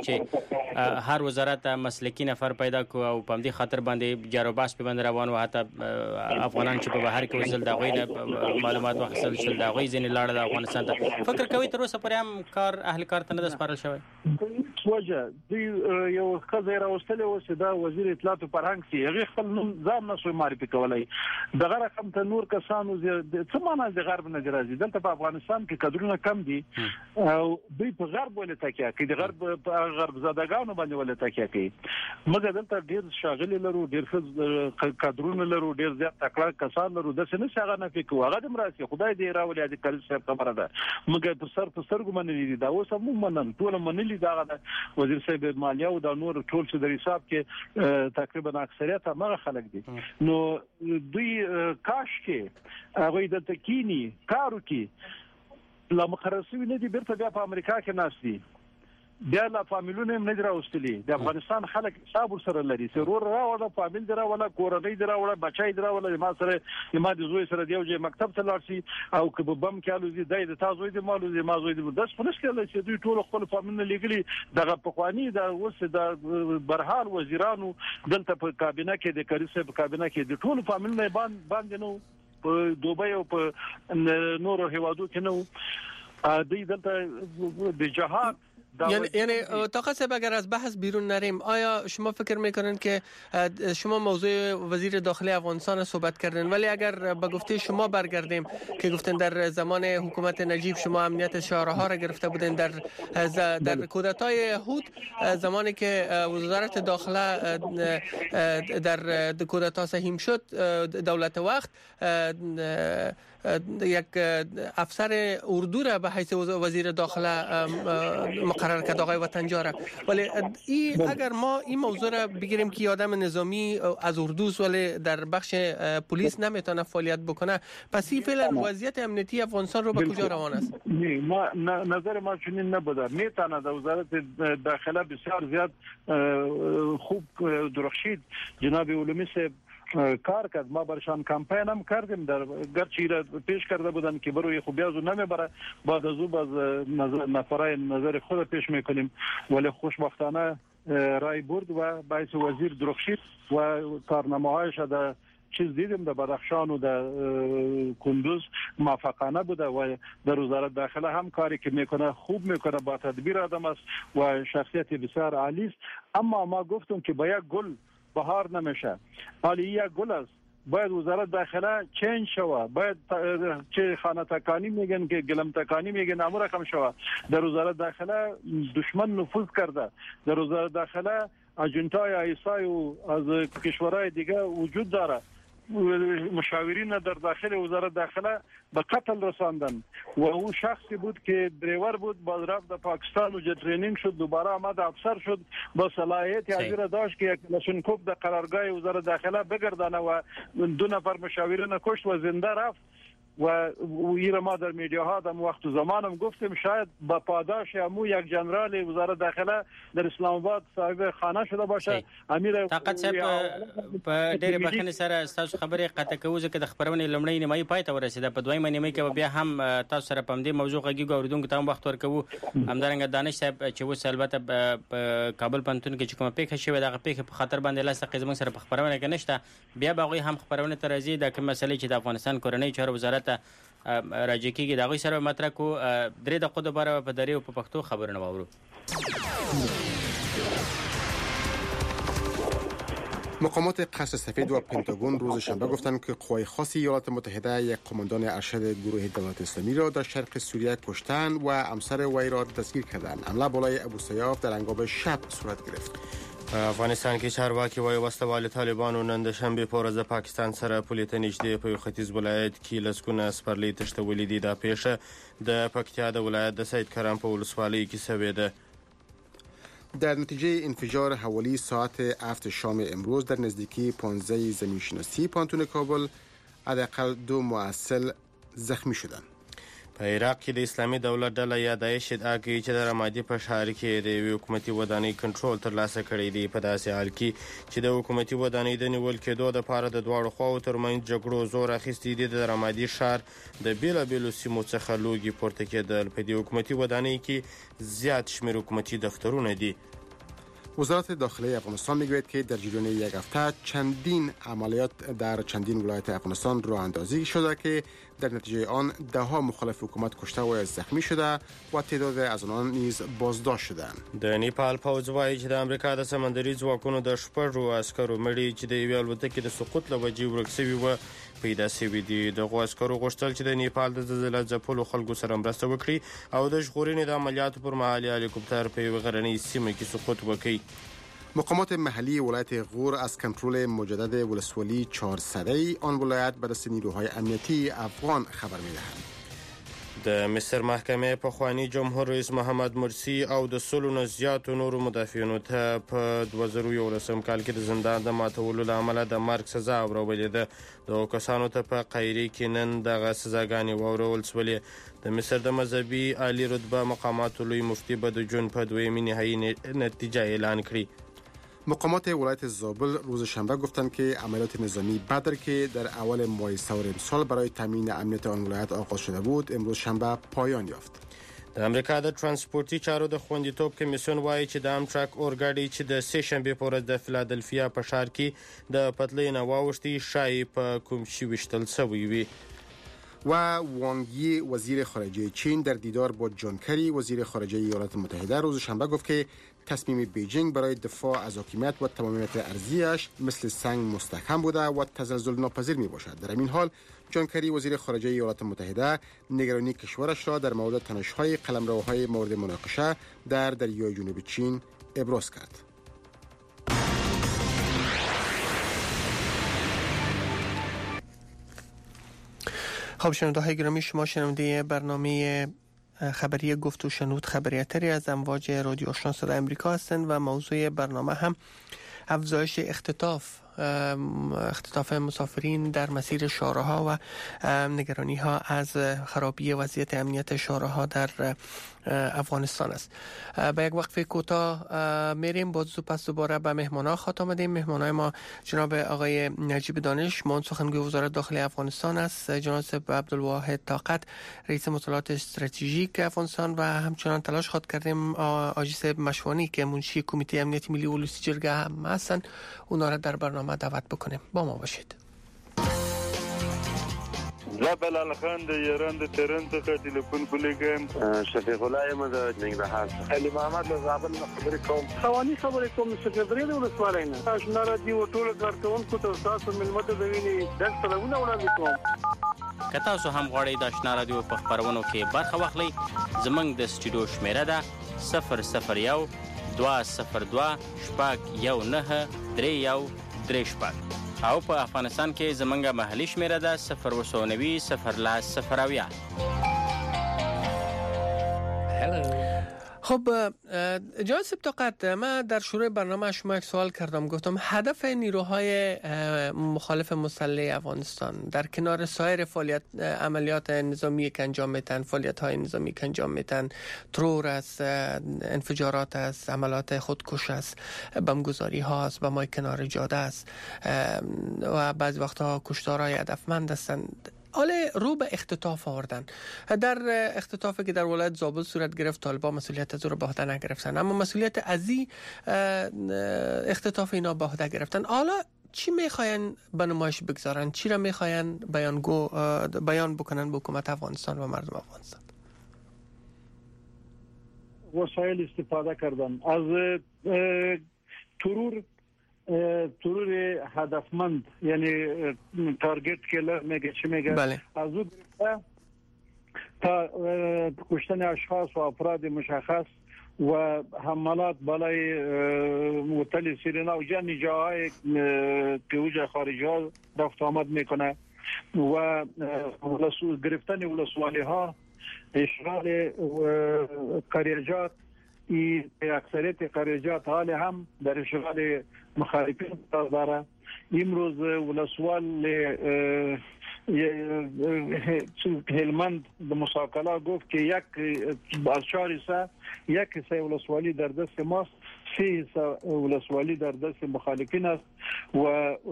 چې هر وزارت مسلکی نفر پیدا کو او په دې خاطر باندې جاروباس په باندې روان و حتی افغانان چې په بهر کې وصل دا غوې معلومات واخیستل شول دا غوې ځینې لاړ د افغانستان ته فکر کوي تر اوسه پرې هم کار اهل کار ته نه سپارل شوی وجه دی یو خزر اوستله و چې دا وزیر اطلاعات او فرهنګ سي هغه خپل ځان نشو معرفي کولای دغه رقم ته نور کسانو څه معنا د غرب نه راځي دلته په افغانستان کې کډرونه کم دي او دوی په غرب ولې تکیه کوي د غرب په غرب زادګانو باندې ولې تکیه کوي موږ دلته ډیر شاغلي لرو ډیر کډرونه لرو ډیر زیات تکړه کسان لرو د څه نه څنګه نه فکر هغه د مراسي خدای دې راولي د کل صاحب خبره ده موږ په سر په سرګو منلي دا اوس هم منل ټول منلي دا وزیر صاحب مالیه او د نور ټول څه د حساب کې تقریبا اکثریت هغه خلک دي نو دوی کاش کې هغه د تکینی کارو کې لا مخرسوي نه دي بیرته بیا په امریکا کې ناس دي بیا لا فامیلونه هم نه راوستلي د افغانستان خلک حساب سره لري سرور راوړه فامیل درا ولا کورنۍ درا ولا بچای درا ولا ما سره ما د زوی سره دیو چې مکتب ته لاړ شي او که بم کالو زی دای د تاسو د مالو زی ما زوی د داس په نشکل چې دوی ټول خپل فامیلونه لګلي دغه پخوانی د وس د برحال وزیرانو دلته په کابینه کې د کریسه په کابینه کې د ټول فامیلونه باندې نو په دوبۍ او په نورو هیوادو کې نو دوی دلته د جهاد یعنی یعنی طاقت صاحب اگر از بحث بیرون نریم آیا شما فکر میکنین که شما موضوع وزیر داخلی افغانستان صحبت کردین ولی اگر به گفته شما برگردیم که گفتن در زمان حکومت نجیب شما امنیت شهرها را گرفته بودین در در کودتای هود زمانی که وزارت داخله در کودتا سهیم شد دولت وقت یک افسر اردو را به حیث وزیر داخله مقرر کرد آقای وطنجاره ولی ای اگر ما این موضوع را بگیریم که آدم نظامی از اردوست ولی در بخش پلیس نمیتونه فعالیت بکنه پس این فعلا وضعیت امنیتی افغانستان رو به کجا روان است؟ نه ما نظر ما چنین نبوده میتونه در وزارت داخله بسیار زیاد خوب درخشید جناب علومی صاحب کار کرد. ما برشان کمپین هم کردیم در گرچه را پیش کرده بودن که بروی خوبی از اون نمیبره، بعد از او باز نفرای نظر خود پیش میکنیم، ولی خوشبختانه رای برد و باعث وزیر درخشید و کارنامه‌هایش در چیز دیدیم در بدخشان و در کندوز موفقانه بوده و در وزارت داخله هم کاری که میکنه خوب میکنه، با تدبیر آدم است و شخصیت بسیار عالی است. اما ما گفتم که با یک گل بهار نمیشه، حالی یک گل است، باید وزارت داخله چنج شوه، باید چه خانه تکانی میگن که گلم تکانی میگن امور رقم شوه. در وزارت داخله دشمن نفوذ کرده، در وزارت داخله اجنتای ایسای و از کشورهای دیگه وجود داره، مشاورین در داخل وزارت داخله به قتل رساندن و او شخصی بود که دریور بود، باز رفت در پاکستان و ترینینگ شد، دوباره آمد افسر شد، با صلاحیت حاضر داشت که یک کلاشینکوف در قرارگاه وزارت داخله بگردانه و دو نفر مشاورین کشت و زنده رفت. و ایره ما در میدیاها در وقت و زمانم گفتیم شاید با پاداش امو یک جنرال وزارت داخله در اسلام آباد صاحب خانه شده باشه. امیر طاقت صاحب په ډېر بخښنې سره تاسو خبرې قطع کوو ځکه د خبرونې لومړۍ نیمایي پای ته ورسېده، په دویمه نیمایي کې بیا هم تاسو سره په همدې موضوع غږیږو، اورېدونکو ته هم وخت ورکوو. همدارنګه دانش صاحب چې اوس البته په کابل پوهنتون کې چې کومه پیښه شوې دغه پیښې په خطر باندې لس دقیقې زموږ سره په خبرونه کې نشته، بیا به هغوی هم خبرونه ته راځي د کوم مسلې چې د افغانستان کورنۍ چارو وزارت راځي کېږي د هغوی سره مطرح کو. درې دقیقو دپاره په دري او په پښتو خبرونه واورو. مقامات قصر سفید و پنتاگون روز شنبه گفتند که قوای خاص ایالات متحده یک قماندان ارشد گروه دولت اسلامی را در شرق سوریه کشتند و همسر وی را دستگیر کردند. حمله بالای ابو سیاف در انگاب شب صورت گرفت. افغانستان کې چارواکي وایي وسله طالبانو نن د شنبې په ورځ پاکستان سره پولې ته نږدې په ختیځ ولایت کې لسګونه سپرلي تښتولي دي. دا پیښه د پکتیا د ولایت د سید کرم په ولسوالۍ کې شوې ده. در نتیجه انفجار حوالی ساعت هفت شام امروز در نزدیکی پانزده زمینشناسی پانتون کابل حداقل دو معسل زخمی شدند. په عراق کې د اسلامي دولت ډله یادایش ادعا کوي چې د رمادي په ښار کې د یوې حکومتي ودانۍ کنټرول ترلاسه کړی دی. په داسې حال کې چې د حکومتي ودانۍ د نیول کېدو دپاره د دواړو خواو ترمنځ جګړو زور اخیستی دی، د رمادي ښار د بېلابېلو سیمو څخه لوګي پورته کېدل. په دې حکومتي ودانۍ کې زیات شمېر حکومتي دفترونه دي. وزارت داخله افغانستان میگوید که در جریان یک هفته چندین عملیات در چندین ولایت افغانستان راه اندازی شده که در نتیجه آن ده ها مخالف حکومت کشته و زخمی شده و تعداد از آنان نیز بازداشت شدند. د نیپال پوځ وایي چې د امریکا د سمندري ځواکونو د شپږو عسکرو مړي چې د یوې الوتکې د سقوط له وجې ورک سوي وه پیدا شوي دي. دغو عسکرو غوښتل چې د نیپال د زلزله ځپلو خلکو سره مرسته وکړي او د ژغورنې د عملیاتو پر مهال هلیکوپتر په یوه غرنۍ سیمه کې سقوط وکړي. مقامات محلی ولایت غور از کنترل مجدد ولسوالی چهارسده آن ولایت به دست نیروهای امنیتی افغان خبر می‌دهند. د مصر محکمې پخوانی جمهور رئیس محمد مرسی او د سلو نه زیاتو نورو مدافعینو ته په دوه زره یولسم کال کې د زندان د ماتولو له امله د مرګ سزا اورولې ده. دغو کسانو ته په قاهرې کې نن دغه سزاګانې واورول شولې. د مصر د مذهبي عالي رتبه مقاماتو لوی مفتي به د جون په دویمې نهایي نتیجه اعلان کړي. مقامات ولایت زابل روز شنبه گفتند که عملیات نظامی بدر که در اول ماه سور امسال برای تامین امنیت آن ولایت آغاز شده بود امروز شنبه پایان یافت. د امریکا د ترانسپورتي چارو د خوندیتوب کمیسیون وایي چې د امټرک اورګاډي چې د سه شنبې په ورځ د فیلادلفیا په ښار کې د پټلۍ نه واوښتي شایي په کوم شي ویشتل شوی وي. و وانگ یی وزیر خارجه چین در دیدار با جان کری وزیر خارجه ایالات متحده روز شنبه گفت که تصمیم بیجینگ برای دفاع از حاکمیت و تمامیت ارضیش مثل سنگ مستحکم بوده و تزلزل ناپذیر می باشد. در همین حال جان کری وزیر خارجه ایالات متحده نگرانی کشورش را در مورد تنش‌های قلمروهای مورد مناقشه در دریای جنوب چین ابراز کرد. خب شنونده های گرامی، شما شنونده برنامه خبری گفت و شنود خبریاتری از امواج رادیو آشنا صدای امریکا هستند و موضوع برنامه هم افزایش اختطاف اختطاف مسافرین در مسیر شاهراها و نگرانی ها از خرابی وضعیت امنیت شاهراها در افغانستان است. با یک وقفه کوتاه میریم، باز پس دوباره به مهمانا خاط آمدیم. مهمانای ما جناب آقای نجیب دانش، معاون سخنگوی وزارت داخلی افغانستان است، جناب عبدالواحد طاقت، رئیس مطالعات استراتژیک افغانستان و همچنان تلاش خواهد کردیم آجی صاحب مشوانی که منشی کمیته امنیت ملی ولوسی جرگه هم هستند اونا را در برنامه دعوت بکنیم. با ما باشید. زبل الخان د ایران د ترن څخه ټلیفون کولیږم. شفیق الله احمد ننګرهار علي محمد له زابل خبرې کوم. خواني خبرې کوم چې درې د ولسوالۍ نه آشنا را دی ټول کارکونکو ته تاسو ملمت د ویني د سلامونه وړاندې کوم. که تاسو هم غواړئ د آشنا رادیو په خبرونو کې برخه واخلئ، زموږ د سټوډیو شمیره ده صفر صفر یو دوه صفر دوه شپږ یو نه درې یو درې شپږ او په افغانستان کې زمونږه محلي شمیره ده صفر اوه نوي صفر لاس صفر اویا. خب جناب طاقت، من در شروع برنامه شما یک سوال کردم، گفتم هدف نیروهای مخالف مسلح افغانستان در کنار سایر فعالیت عملیات نظامی که انجام میتن، فعالیت های نظامی که انجام میتن، ترور است، انفجارات است، عملیات خودکش است، بمبگذاری ها است، بمای کنار جاده است و بعضی وقتها کشتارهای هدفمند هستند، حالا رو به اختطاف آوردن. در اختطافی که در ولایت زابل صورت گرفت طالبان مسئولیت از او را به عهده نگرفتن، اما مسئولیت ازی اختطاف اینا به عهده گرفتن. حالا چی میخواین به نمایش بگذارن؟ چی را میخواین بیان گو بیان بکنن به حکومت افغانستان و مردم افغانستان؟ وسایل استفاده کردن از ترور ترور هدفمند، یعنی تارگت کیلر میگه چی میگه، بله. از او تا کشتن اشخاص و افراد مشخص و حملات بالای هتل سیرینا و جای جاهای که اوجه خارجی ها رفت آمد میکنه و گرفتن ولسوالی ها، اشغال قریجات، ای اکثریت قریجات حال هم در اشغال مخالفین داره. امروز ولسوال هلمند به مساکله گفت که یک از چهار حصه یک حصه ولسوالی در دست ماست، سه حصه ولسوالی در دست مخالفین است و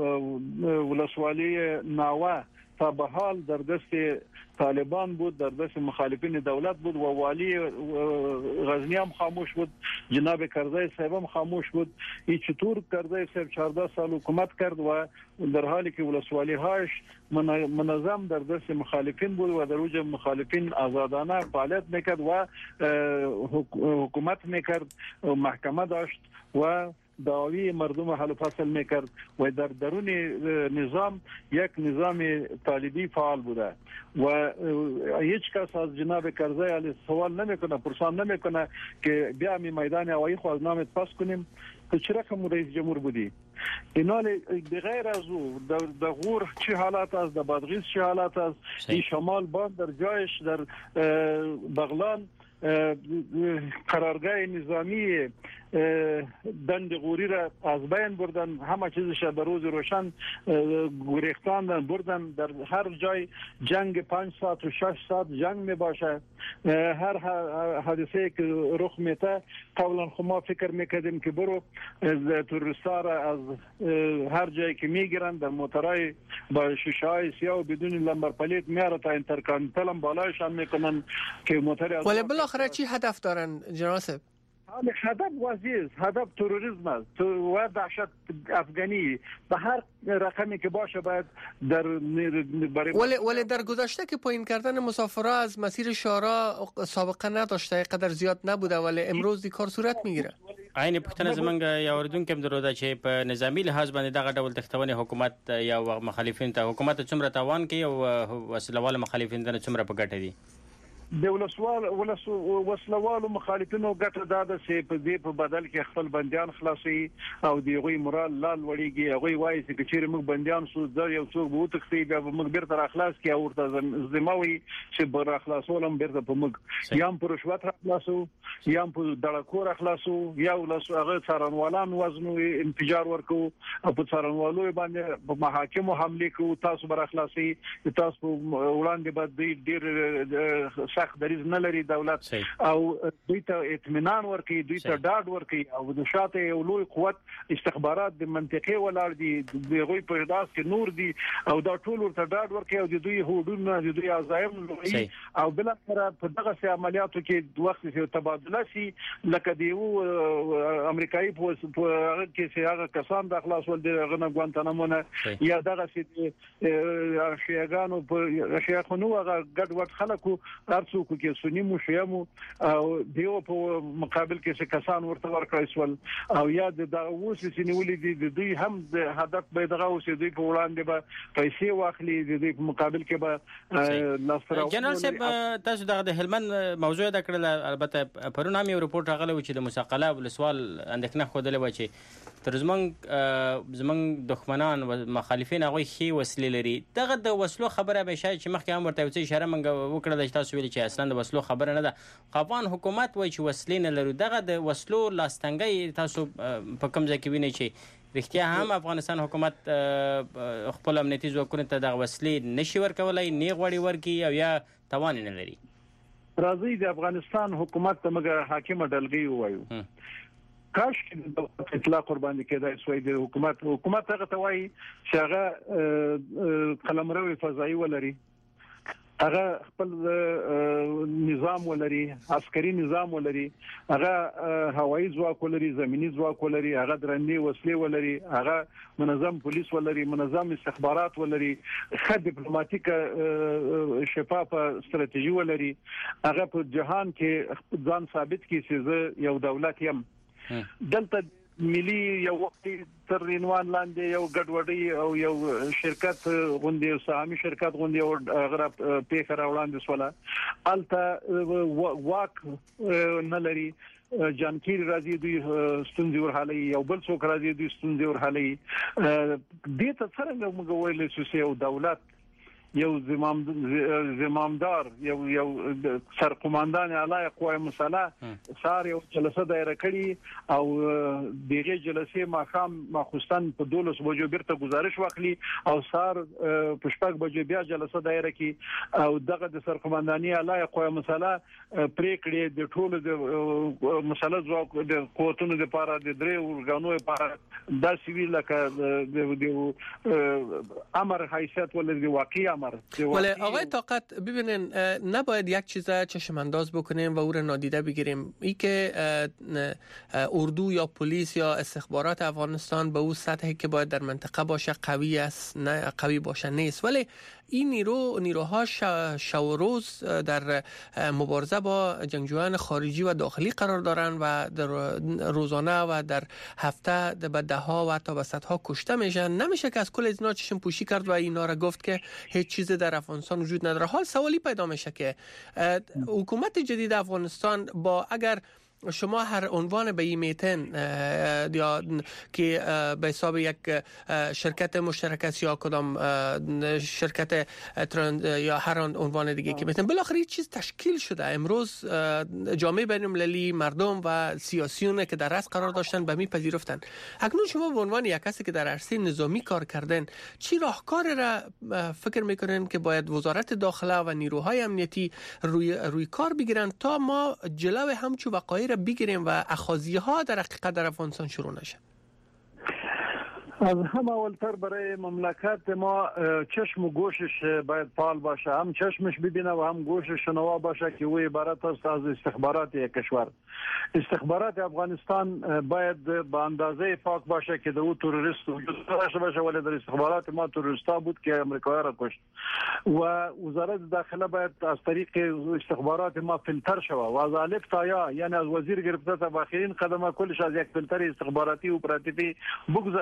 ولسوالی ناوه تا به حال در دست طالبان بود، در دست مخالفین دولت بود و والی غزنی هم خاموش بود، جناب کرزی صاحب هم خاموش بود. این چطور کرزی صاحب چهارده سال حکومت کرد و در حالی که ولسوالی هاش منظم در دست مخالفین بود و در اوج مخالفین آزادانه فعالیت میکرد و حکومت میکرد و محکمه داشت و دعاوی مردم حل و فصل میکرد و در درون نظام یک نظام طالبی فعال بوده و هیچ کس از جناب کرزی علی سوال نمیکنه، پرسان نمیکنه که بیا می میدان هوایی خو از نامت پس کنیم تو چه رقم رئیس جمهور بودی. اینال بغیر از او در غور چه حالات است، در بادغیس چه حالات است، این شمال باز در جایش در بغلان قرارگاه نظامی دند غوری را از بین بردن، همه چیزش به روز روشن گریختاندن بردن. در هر جای جنگ پنج ساعت و شش ساعت جنگ می باشه. هر حادثه که رخ میته قبلا خو ما فکر میکردیم که برو تروریستا را از هر جایی که میگیرن در موترهای با شیشه های سیاه و بدون لمبر پلیت میاره تا اینترکانتل هم بالایشان میکنن که موتر از ولی بالاخره چی هدف دارن جناب صاحب؟ هدف وزیز، هدف تروریسم است و دهشت افغانی به هر رقمی که باشه باید در ولی ولی در گذشته که پایین کردن مسافرها از مسیر شارا سابقه نداشته، قدر زیاد نبوده، ولی امروز دی کار صورت میگیره. عین پښتنه زمونږ یا اوردونکو هم درو ده چې په نظامی لحاظ باندې دغه ډول تختونه حکومت یا مخالفین ته حکومت څومره تاوان کوي او وسله وال مخالفین ته څومره په ګټه دي. د ولسوال وسلوالو مخالفینو ګټه دا ده چې په دې په بدل کې خپل بنديان خلاصي او دی غوي مرال لال وړيږي هغه وایي چې چیرې موږ بنديان سو در یو څوک بو تختی بیا موږ بیرته اخلاص کې او ورته زموي چې بر اخلاصولم بیرته په موږ یم پر رشوت اخلاصو یم په دړکور اخلاصو یا ولسو هغه څارنوالان وزنو انفجار ورکو او په څارنوالو باندې په محاکمو حمله کو تاسو بر اخلاصي تاسو وړاندې باندې ډیر سخت دریز نه لري دولت او دوی ته اطمینان ورکړي دوی ته ډاډ ورکړي او د شاته یو لوی قوت استخبارات د منطقې ولاړ دي د غوي په داس کې نور دي او دا ټول ورته ډاډ ورکړي او د دوی هوډونه د دوی عزایم لري او بل سره په دغه سي عملیاتو کې د وخت څخه تبادله شي لکه دیو امریکایي په هغه کې چې هغه کسان د خلاص ول د غنه ګوانتانامونه یا دغه سي شیعاګانو په شیعاخونو هغه ګډ وډ خلکو ارڅو کې سنی مو شیمو او دیو په مقابل کې څه کسان ورته ورکړی سول او یا د اوس سنولې دي د دوی هم د هدف به دغه اوس دوی په وړاندې به پیسې واخلي د دوی په مقابل کې به لاسره جنرال صاحب تاسو د هلمند موضوع د کړل البته پرون هم یو رپورت راغلی چې د مساقله ولسوال اندکنه خودلې و چې تر زمنګ زمنګ دښمنان او مخالفین هغه خي وسلې لري دغه د وسلو خبره به شاید چې مخکې هم ورته وڅ اشاره منګه وکړه د تاسو ویل چې اصلا د وسلو خبره نه ده افغان حکومت وایي چې وسلې نه لري دغه د وسلو لاستنګي تاسو په کوم ځای کې وینئ چې رښتیا هم افغانستان حکومت خپل امنیتي ځواکونو ته د وسلې نشي ورکولای نه غوړي ورکی او یا توان نه لري راځي د افغانستان حکومت ته موږ حاکم ډلګي وایو کاش د اطلاع قرباني کېدای سوی د حکومت حکومت هغه ته وایي چې هغه قلمرو فضایي ولري هغه خپل نظام ولري عسکري نظام ولري هغه هوایي ځواک ولري زمینی ځواک ولري هغه درنې وسلې ولري هغه منظم پولیس ولري منظم استخبارات ولري ښه ډیپلوماټیک شفافه ستراتیژي ولري هغه په جهان کې ځان ثابت کړي چې یو دولت یم دلته ملي یو وخت تر عنوان لاندې یو ګډوډي او یو شرکت غونډې سهامي شرکت غونډې او غره پیښه راوړاندې سواله الته واک نه لري جانکیر راځي دوی ستونزې ورحالي یو بل څوک راځي دوی ستونزې ورحالي دې ته څنګه موږ ویل چې یو دولت یو زمام زمامدار یو یو سرقومندان اعلی قوای مسلح سار یو جلسه دایره کړي او دغه جلسه ماخام ماخستان په دولس بجو بیرته گزارش واخلي او سار په شپږ بجو بیا جلسه دایره کړي او دغه د سرقومنداني اعلی قوای مسلح پریکړې د ټولو د مسله ځواک د قوتونو لپاره د درې ورګانو لپاره د سیویل لکه د امر حیثیت ولري واقعي ولی آقای طاقت ببینین نباید یک چیز چشم انداز بکنیم و او را نادیده بگیریم ای که اردو یا پلیس یا استخبارات افغانستان به او سطحی که باید در منطقه باشه قوی است نه قوی باشه نیست ولی این نیرو نیروها شب و روز در مبارزه با جنگجویان خارجی و داخلی قرار دارن و در روزانه و در هفته به ده ها و حتی به صدها کشته میشن نمیشه که از کل اینا چشم پوشی کرد و اینا را گفت که هیچ چیز در افغانستان وجود نداره حال سوالی پیدا میشه که حکومت جدید افغانستان با اگر شما هر عنوان به این میتن یا که به حساب یک شرکت مشترک است یا کدام شرکت یا هر عنوان دیگه که میتن بالاخره چیز تشکیل شده امروز جامعه بین المللی مردم و سیاسیون که در رأس قرار داشتن به می پذیرفتن اکنون شما به عنوان یک کسی که در عرصه نظامی کار کردن چی راهکار را فکر میکنین که باید وزارت داخله و نیروهای امنیتی روی روی کار بگیرن تا ما جلو همچو وقایع را بگیریم و اخاذی ها در حقیقت در افغانستان شروع نشه از هم اولتر برای مملکت ما چشم و گوشش باید فعال باشه هم چشمش ببینه و هم گوشش شنوا باشه که او عبارت است از استخبارات یک کشور استخبارات افغانستان باید به اندازه پاک باشه که دو تروریست وجود داشته باشه ولی در استخبارات ما تروریستا بود که امریکایی را کشت و وزارت داخله باید از طریق استخبارات ما فیلتر شود و از الف تا یا یعنی از وزیر گرفته تا آخرین قدم کلش از یک فیلتر استخباراتی اپراتیوی بگذره و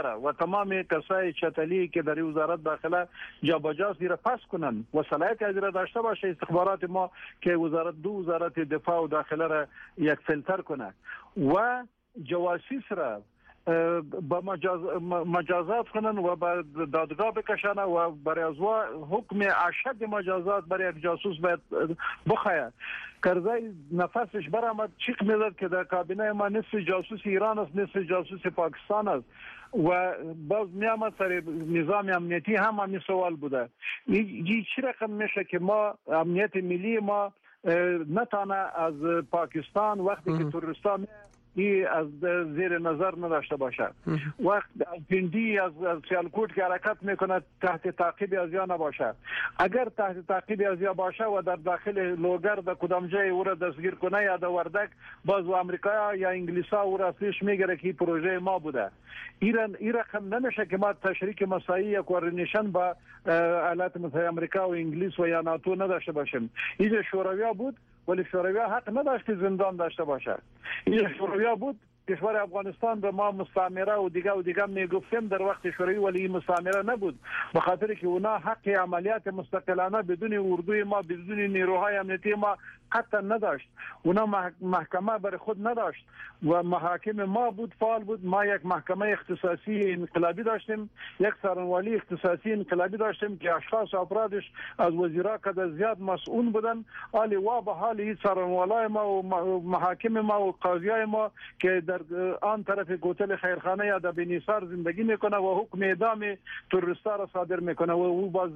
تمام کسایی چتلی که در وزارت داخله جابجاست را پس کنن و صلاحیت از را داشته باشه استخبارات ما که وزارت دو وزارت دفاع و داخله را یک فیلتر کنه و جواسیس را با مجاز مجازات کنن و با دادگاه بکشن و برای از حکم اشد مجازات برای یک جاسوس باید بخواه. کرزی نفسش برآمد چیخ میزد که در کابینه ما نصف جاسوس ایران است، نصف جاسوس پاکستان است و باز میامد سر نظام امنیتی هم همین سوال بوده. این چی رقم میشه که ما امنیت ملی ما نتانه از پاکستان وقتی که تروریستان ای از زیر نظر نداشته باشه، وقت پندی از سیالکوت که حرکت میکنه تحت تعقیب از یا نباشه. اگر تحت تعقیب از یا باشه و در داخل لوگر در کدام جای او را دستگیر کنه یا در وردک باز و امریکا یا انگلیس ها او را پیش میگیره که پروژه ما بوده. ایران این رقم نمیشه که ما تشریک مساعی یا کوردینیشن با ایالات متحده امریکا و انگلیس و یا ناتو نداشته باشیم. این شوروی بود ولی شوروی حق نداشت که زندان داشته باشه. این شوروی بود کشور افغانستان به ما مستعمره و دیگه و دیگه میگفتیم در وقت شوروی ولی این مستعمره نبود به خاطر که اونا حق عملیات مستقلانه بدون اردوی ما بدون نیروهای امنیتی ما قطعا نداشت. اونا محکمه بر خود نداشت و محاکم ما بود فعال بود. ما یک محکمه اختصاصی انقلابی داشتیم، یک سرانوالی اختصاصی انقلابی داشتیم که اشخاص و افرادش از وزرا قدر زیاد مسئول بودن. حالی و به حال این سرانوالای ما و محاکم ما و قاضیای ما که در آن طرف کوتل خیرخانه یا در بنیسار زندگی میکنه و حکم اعدام تروریستا را صادر میکنه و او باز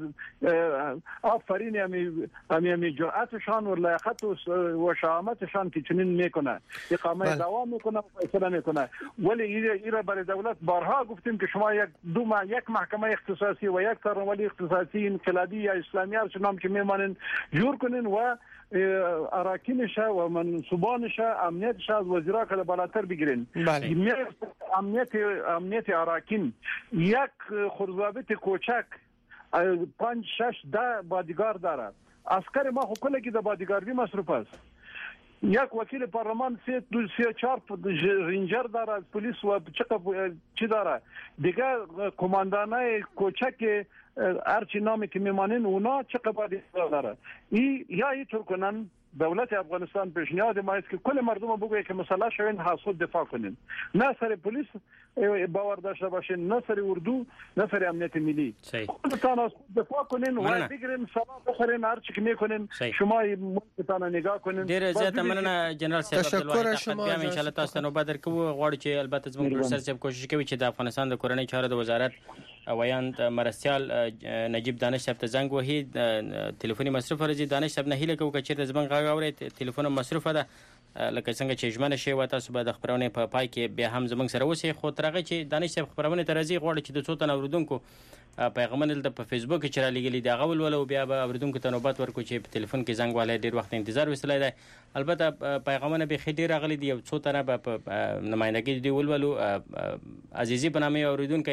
آفرین همی همی جرأتشان و لیاقت و شهامتشان که چنین میکنه اقامه دعوا میکنه و فیصله میکنه. ولی ایرا برای دولت بارها گفتیم که شما یک دو ما یک محکمه اختصاصی و یک سرانوالی اختصاصی انقلابی یا اسلامی هر چنان که میمانن جور کنین و اراکینش و منصوبانش امنیتش از وزرا که بالاتر بگیرین. امنیت امنیت اراکین یک خرزابط کوچک پنج شش ده بادیگار دارد. عسکر ما خو کله که د بادیگاردی مصروف است. یک وکیل پارلمان سه دو سه چهار رنجر داره از پلیس و چقدر چی داره دیگه کماندانای کوچک هرچی نامی که میمانین اونا چقدر بادیگار داره. ای یا اینطور کنن دولت افغانستان پیشنهاد ما است که کل مردم بگوید که مسلح شوین حاصل دفاع کنین، نه سر پلیس باور داشته باشین، نه سر اردو، نه سر امنیت ملی. خودتان دفاع کنین و بگیرین سلام بخورین هر چی که میکنین شما ملتتان نگاه کنین. ډیر زیاته مننه جنرال صاحب عبدالواحد احمد بیا ان شاء الله تاسو ته نو بدر کوو غواړو چې البته زموږ پروفیسور صاحب کوشش کوي چې د افغانستان د کورنۍ چارو د وزارت ویاند مرستیال نجیب دانش صاحب ته زنګ وهي ټلیفوني مصرف راځي. دانش صاحب نه هیله کوو چې د زبنګ غاغ اوري ټلیفون مصرف ده لکه څنګه چې ژمنه شي و تاسو به د خبرونه په پای کې بیا هم زمنګ سره اوسئ. خو ترغه چې دانش صاحب خبرونه ته راځي غواړي چې د څو تن اوریدونکو پیغامونه د په فیسبوک کې چرالي غلي دا غول ول او بیا به اوریدونکو ته نوبت ورکو چې په ټلیفون کې زنګ والي ډیر وخت انتظار وسلای دی. البته پیغامونه به خې ډیر غلي دی څو تنه په نمائندګي دی ولولو عزیزي بنامه اوریدونکو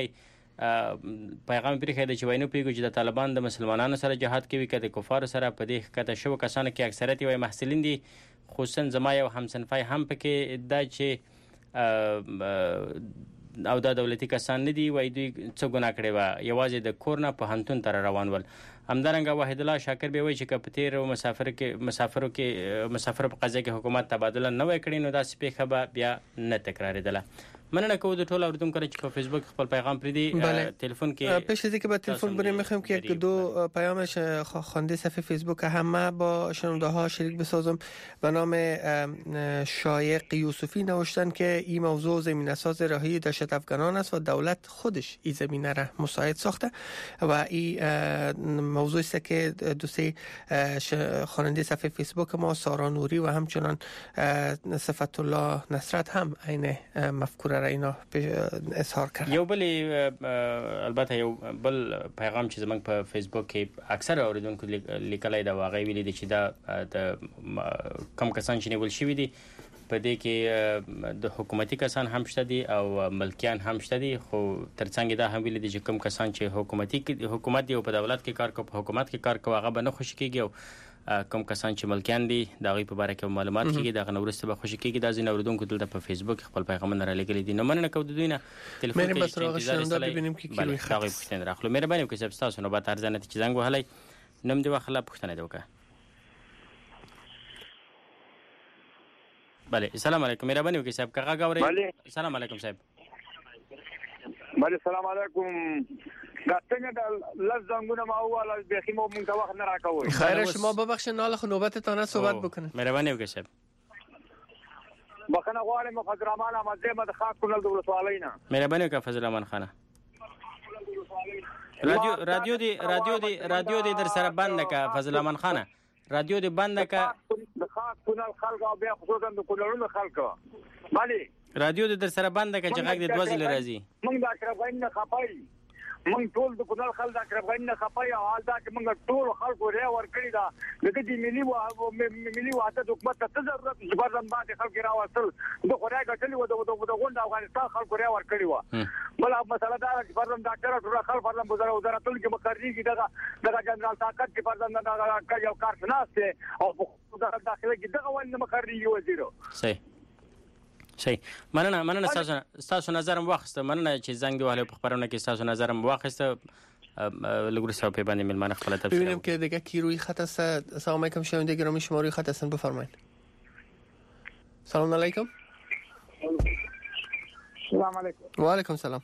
پیغام پرې خېده چې وینو پیګو چې د طالبان د مسلمانانو سره جهاد کوي که د کفار سره په دې کته شو کسانو کې اکثریت وي محصلین دي خصوصا زما یو همصنفای هم پکې دا چې او دا دولتي کسان نه دي وای دوی څه ګناه کړې و یوازې د کور نه په هنتون تر روان ول. همدارنګه واحد الله شاکر به وای چې کپتیر او مسافر کې مسافرو کې مسافر په قضیه کې حکومت تبادله نه وای کړی نو دا سپېخه به بیا نه تکرارېدله. مننه کوو د ټول اوریدونکو چې په فیسبوک خپل پیغام پریدي تلفن که پیش از اینکه با تلفن بریم میخوایم که یک دو پیامش خوانده صفحه فیسبوک همه با شنونده ها شریک بسازم. به نام شایق یوسفی نوشتن که این موضوع زمینه ساز رهایی دهشت افغانان است و دولت خودش این زمینه را مساعد ساخته و این موضوعی است که دو سه خواننده صفحه فیسبوک ما سارا نوری و همچنان صفت الله نصرت هم عین مفکوره را اینا اظهار کړ. یو بل البته یو بل پیغام چې زمنګ په فیسبوک کې اکثر اوریدونکو لیکلای دا واقعي ویلي دي چې دا د کم کسان چې نیول شوی دي په دې کې د حکومتي کسان هم شته دي او ملکیان هم شته دي خو ترڅنګ دا هم ویل دي چې کوم کسان چې حکومتي حکومت دی او په دولت کې کار کوي په حکومت کې کار کوي هغه به نه خوشی کیږي او کوم کسان چې ملکیان دي دا غي په باره کې معلومات کیږي دا غنورسته به خوشی کیږي دا ځین اوردونکو دلته په فیسبوک خپل پیغامونه را لګلې دي نو مننه کوم د دوی نه ټلیفون کې انتظار سره ببینم کې کیږي دا غي پښتنه راخلو مهرباني وکړئ چې تاسو نو به ارزانه چې زنګ وهلای نم دی واخله پښتنه دی وکړه بله السلام علیکم مهرباني وکړئ صاحب کاغه غوړې السلام علیکم صاحب بله السلام علیکم دا څنګه د لږ زنګونه ما واله به خمو مونږ ته وخت نه راکوي خیر شما ببخشید نه خو نوبت تانه صحبت بکنه مهرباني وکړئ صاحب بخنه غواړم فضل الرحمن احمد زمد خاص کول د ولسوالینا مهرباني وکړئ فضل الرحمن خانه رادیو رادیو دی رادیو دی رادیو دی در سره بند کا فضل الرحمن خانه رادیو دی بند کا د خاص کول خلک او بیا خصوصا د کولونو خلک مالي رادیو دی در سره بند کا چې غږ د دوزل راځي مونږ دا کړو غوښنه خپای مونږ ټول د کونل خلک دا کړو غوښنه خپای او حال دا چې مونږ ټول خلکو ری ور کړی دا د دې ملي او ملي وحدت حکومت ته ضرورت زبردن باندې خلک راوستل د خدای ګټلی و د غونډه افغانستان خلکو ری ور کړی و بل مسله دا چې پردم ډاکټر ټول خلک پردم وزاره وزارت کې مقرری کې دا د جنرال طاقت کې پردم دا یو کارشناس او وزارت داخله کې دغه ونه مقرری وزیر صحیح صحیح مننه مننه تاسو تاسو نظر واخسته مننه چې زنګ دی وهله په خبرونه کې تاسو نظر واخسته لګور صاحب په باندې ملمانه خپل تفصیل ببینیم که دیگه کی روی خط است. السلام علیکم شنونده گرامی شما روی خط هستن بفرمایید. سلام علیکم. سلام علیکم. و علیکم سلام.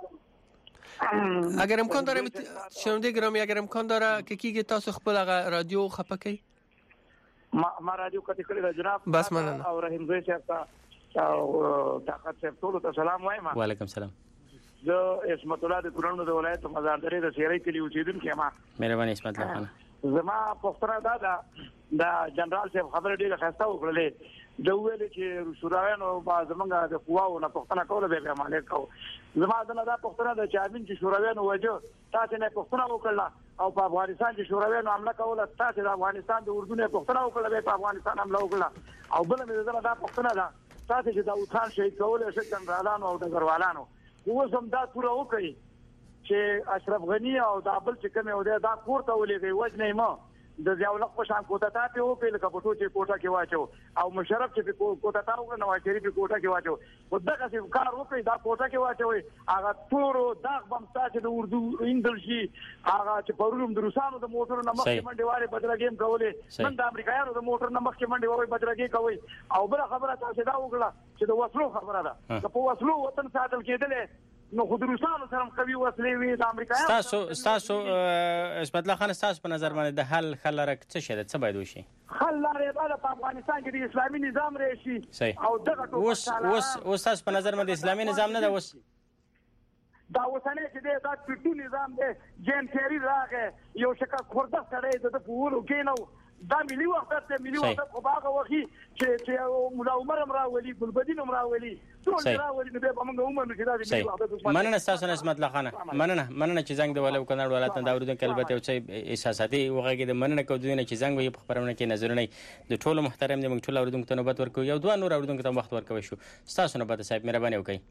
اگر امکان داره شنونده گرامی اگر امکان داره که کیږي تاسو خپل رادیو خپه کړئ. ما ما رادیو کته کړی جناب بس مننه. او رحیم زوی صاحب او طاقت صاحب ټول ته سلام وایم. و علیکم سلام. زه اسمت الله د کورونو د ولایت مزاردری د سیری کلی اوسیدونکو ما. مهرباني اسمت الله خان. زما پښتنه دا دا جنرال صاحب خبره ډیره خسته وکړلې د ویل چې شوراویانو با زمونږ د قواو نه پښتنه کوله به به مالک کو زما دا دا پښتنه د چابین چې شوراویانو وجه تاسو نه پښتنه وکړه او په افغانستان کې شوراویانو حمله کوله تاسو د افغانستان د اردو نه پښتنه وکړه په افغانستان حمله وکړه او بل مې دا دا پښتنه ده تاسو چې دا وطن شهید کوله چې جنرالانو او د ګروالانو اوس هم دا پوره وکړي چې اشرف غنی او د ابل چې کوم یو دا کوړه ولېږي وجنه ما د ځاولق په شان کوټه تا په او په لکه پټو چې کوټه کې واچو او مشرف چې کوټه تا وګ نو شریف کوټه کې واچو او دغه څه کار وکړي دا کوټه کې واچوي هغه تورو داغ بم تاسو د اردو انګلیسي هغه چې پرونم د روسانو د موټر نمخ کې منډي واره بدرګیم کولې من د امریکایانو د موټر نمخ کې منډي واره بدرګي کوي او بل خبره تاسو دا وکړه چې د وسلو خبره ده په وسلو وطن ساتل کېدل نو خو د روسانو سره کوي وسلې وي د امریکایانو تاسو تاسو اسمت الله خان تاسو په نظر باندې د حل خلرک څه شه څه باید وشي حل لري بالا په افغانستان کې د اسلامي نظام راشي او دغه ټول اوس اوس اوس تاسو په نظر باندې اسلامي نظام نه دا اوس دا وسنه چې دا ټول نظام دی جن تیری راغې یو شکه خورده سره د پورو کینو دا ملي وحدت دی ملي وحدت خو باغه وخی چې چې مولا عمر امراولي ګلبدین امراولي ټول راولي نو به موږ عمر چې دا ملي وحدت مننه تاسو نه اسمت الله خان مننه مننه چې زنګ د ولو کنړ ولایت نه دا ورته کلبته او چې احساساتي وغږی د مننه کو دوی نه چې زنګ وي په خبرونه کې نظرونه د ټولو محترم دي موږ ټول اوردونکو ته نوبت ورکو یو دوه نور اوردونکو ته وخت ورکوي شو تاسو نوبت صاحب مهرباني وکړئ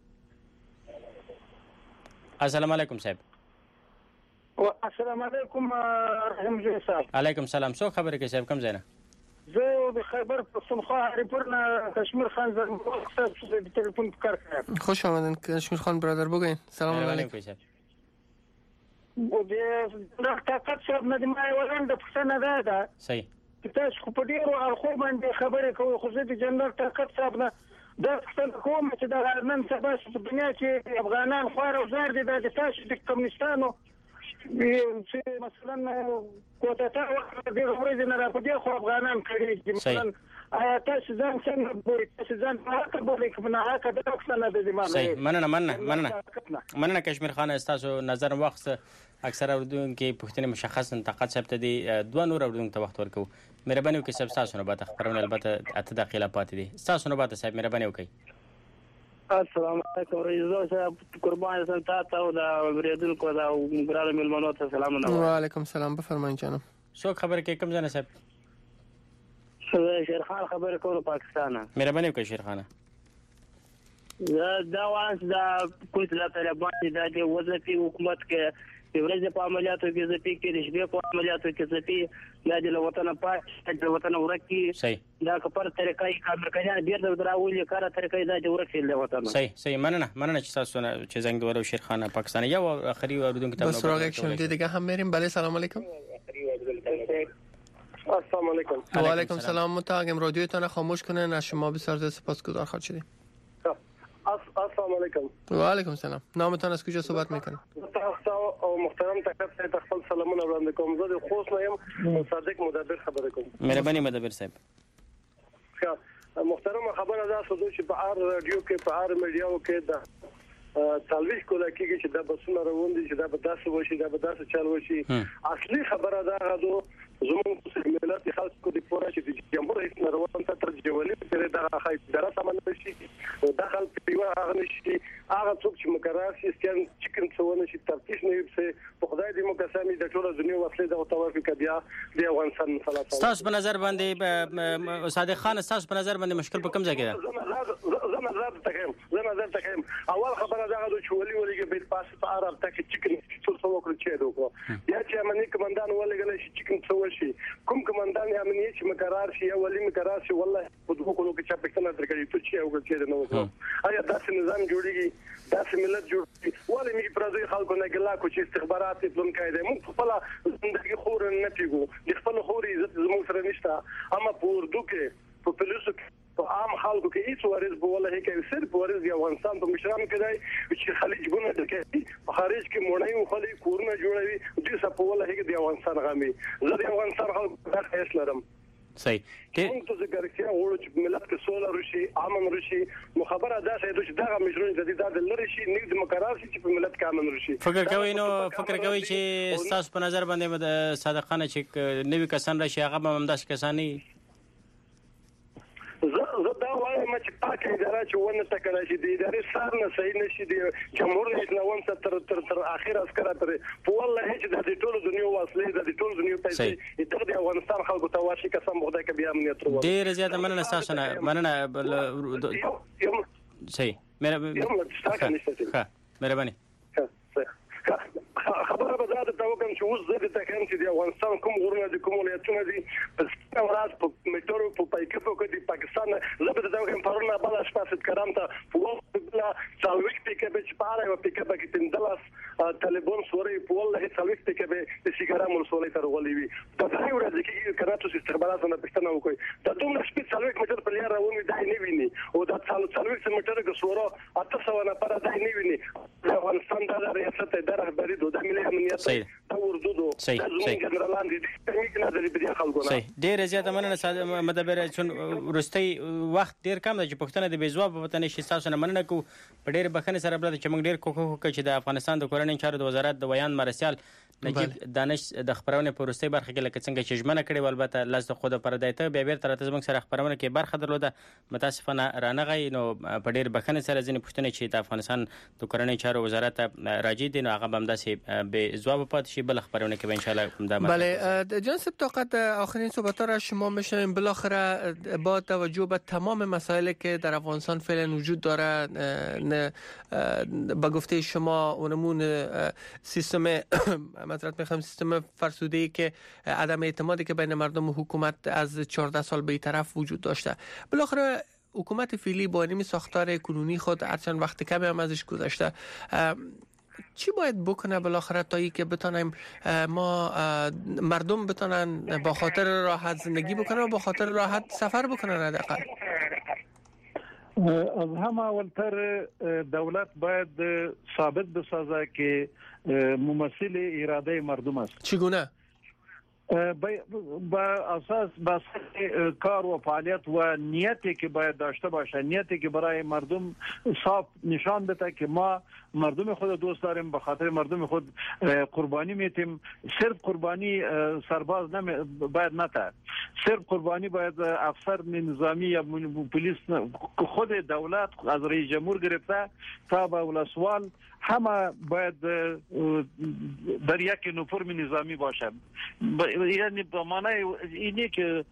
السلام علیکم صاحب السلام علیکم رحیم جی صاحب علیکم سلام سو خبره کې صاحب کم زینه زه د خیبر پختونخوا ریپورنا کشمیر خان زرمخ صاحب د تلیفون کار کوم خوش آمدین کشمیر خان برادر بگین سلام علیکم و د طاقت صاحب نه د ما ولند پښتنه ده ده صحیح تاسو خو په ډیرو اړخو باندې خبرې کوئ خو زه د جنرال طاقت صاحب نه دا څنګه کوم چې دا نن سبا په دنیا کې افغانان خوار او زار دي د تاسو د کمونستانو چې مثلا کوټه تا وخت د ورځې نه راپدې خو افغانان کړي چې مثلا آیا تاسو ځان څنګه بوري تاسو ځان هغه بوري کوم نه هغه د څنګه د زمانه صحیح مننه مننه مننه مننه کشمیر خان تاسو نظر وخت اکثر اردوونکو پښتني مشخص طاقت ثبت دي دوه نور اردوونکو ته وخت ورکو مهرباني وکړئ سب تاسو نه به خبرونه البته اته دقیقې پاتې دي تاسو نه به صاحب مهرباني وکړئ السلام علیکم رئیس صاحب قربان حسن تاسو او د بریدونکو دا ګرانو ملمنو ته سلام نه و علیکم سلام بفرمایئ جناب څو خبر کې کوم ځنه صاحب شیرخان خبره کوم پاکستان. مهرباني وکړئ شیرخان. دا دا وانس دا کوم څه طالبان دا د وظیفي حکومت کې د ورځې په عملیاتو کې زپی کې د شپې په عملیاتو کې زپی یا د وطن پات د وطن ورکی دا کپر طریقې امریکایان ډیر د دراولي کار طریقې دا د ورکی د وطن. صحیح صحیح مننه مننه چې تاسو چې زنګ دورو شیرخان پاکستان یا اخري اوریدونکو ته بس راغک شون دیگه هم میریم. بله سلام علیکم. السلام علیکم. و علیکم السلام. متاگم رادیوتون خاموش کنین. از شما بسیار زیاد سپاسگزار خواهد شدیم. السلام علیکم. و علیکم السلام. نامتان از کجا صحبت میکنید؟ او محترم تکلیف خپل سلامونه وړاندې کوم. زه د خوست نه یم. صادق مدبر خبره کوم. مهرباني مدبر صاحب. محترم خبره ده چې په ار رادیو کې په ار میډیاو کې دا تلویز کوله کېږي چې دا بسونه روان دي چې دا به داسې وشي دا به داسې چل وشي. اصلي خبره ده غو زموږ ملت خلکو د پوره چې د جمهور رئیس روان ته ترجمه لري دا خای درس عمل شي داخل پیوا هغه نشي هغه څوک چې مقرر شي سکن چکن څونه شي ترتیب نه وي په خدای دې مو قسمي د ټول دنیا وسله د توافق بیا د افغانستان مثلا تاسو په نظر باندې صادق خان تاسو په نظر باندې مشکل په کوم ځای کې ده؟ زه نظر تکم زه نظر تکم اول خبره دا غو چې ولي ولي به پاس په عرب تک چکن څو څو وکړي چې دوه یا چې امني کمانډان ولګل شي چکن څو شي کوم کمانډان امني چې مقرر شي ولی مقرر شي والله په دوه کولو کې چې پښتنه درکړي ته چې وګړي چې نه وکړو آیا داسې نظام جوړیږي داسې ملت جوړیږي ولې موږ پردي خلکو نه ګلا کو چې استخبارات پلان کړي موږ خپل زندگی خور نه پیګو د خپل خوري عزت زموږ سره نشته اما په اردو کې په پولیسو په عام خلکو کې هیڅ ورز به والله کې صرف ورز دی افغانستان په مشران کې دی چې خلیج ګونه کوي په خارج کې مونږ یو خلیج کورونه جوړوي د څه په والله کې دی افغانستان غامي زه د افغانستان خلکو ته خیس لرم. صحیح موږ ته ذکر کړو وړو چې ملت کې سوله رشي امن رشي مخابره دا چې دغه مشرون جديد د لری شي نګد مقرر شي چې په ملت کې امن رشي. فکر کوي نو فکر کوي چې تاسو په نظر باندې صادقانه چې نوې کسان راشي هغه به همداس کسانی زه دا وایم چې پاکه اداره چې ونه تکړه شي د ادارې سر نه صحیح نشي د جمهور رئیس نه ون تر تر تر اخر عسكر تر په والله چې د ټولو دنیا واصلې د ټولو دنیا پیسې د افغانستان خلکو ته واشي قسم خدای کې بیا امنیت ورو ډیر زیاته مننه تاسو نه مننه صحیح مهرباني ها مهرباني خبره به زیاده ته وکم چې اوس زه د تکم چې د افغانستان کوم غرونه دي کوم ولایتونه دي په سپینه ورځ په میټرو په پایکپو کې د پاکستان زه به د وکم پرونه بل شپه کرام ته په وخت بلا څلويک پکې به چې پاره او پکې کې تندلاس طالبان سوري په والله څلويک پکې به د سیګارا مرسولې تر غولې وي د ځای ورځ کې کراټو استخبارات نه پښتنه وکړي د دومره شپې څلويک متر په لاره روانې دای نه ویني او د څلويک متر کې سورو اته سو نه پر دای نه ویني افغانستان د ریاست د رهبری د ملي امنیت د اردو دو د جنرالان دي ټکنیک نه لري په خلکو نه ډیر زیاته مننه مدبر چون ورستي وخت ډیر کم دی چې پښتنه د بیزواب وطن شي تاسو نه مننه کو په ډیر بخنه سره بل چې موږ ډیر کوکو چې د افغانستان د کورنۍ چارو د وزارت د ویان مرسیال نجیب دانش د خبرونه په ورستي برخه کې لکه څنګه چې ژمنه کړې البته لاس د خود پر دایته بیا بیرته راته زموږ سره خبرونه کې برخه درلوده متاسفانه رانغی نو په ډیر بخنه سره ځینې پښتنه چې د افغانستان د کورنۍ چارو وزارت راجی دي نو هغه هم داسې به جواب پات شي بل خبرونه که ان شاء الله. بله جناب طاقت آخرین صحبت را شما میشنیم بالاخره با توجه به تمام مسائلی که در افغانستان فعلا وجود داره به گفته شما اونمون سیستم مطرح میخوام سیستم فرسوده‌ای که عدم اعتمادی که بین مردم و حکومت از چهارده سال به طرف وجود داشته بالاخره حکومت فعلی با این ساختار کنونی خود هرچند وقت کمی هم ازش گذشته چی باید بکنه بالاخره تا ای که بتونیم ما مردم بتونن با خاطر راحت زندگی بکنن و با خاطر راحت سفر بکنن حداقل؟ از همه اولتر دولت باید ثابت بسازه که ممثل اراده مردم است. چگونه؟ با اساس بس کار و فعالیت و نیتی که باید داشته باشه نیتی که برای مردم صاف نشان بده که ما مردم خود دوست داریم به خاطر مردم خود قربانی میتیم صرف قربانی سرباز نمی باید نته صرف قربانی باید افسر نظامی یا پلیس خود دولت از رئیس جمهور گرفته تا به ولسوال همه باید در یک نفرم نظامی باشند. یعنی به معنای اینه که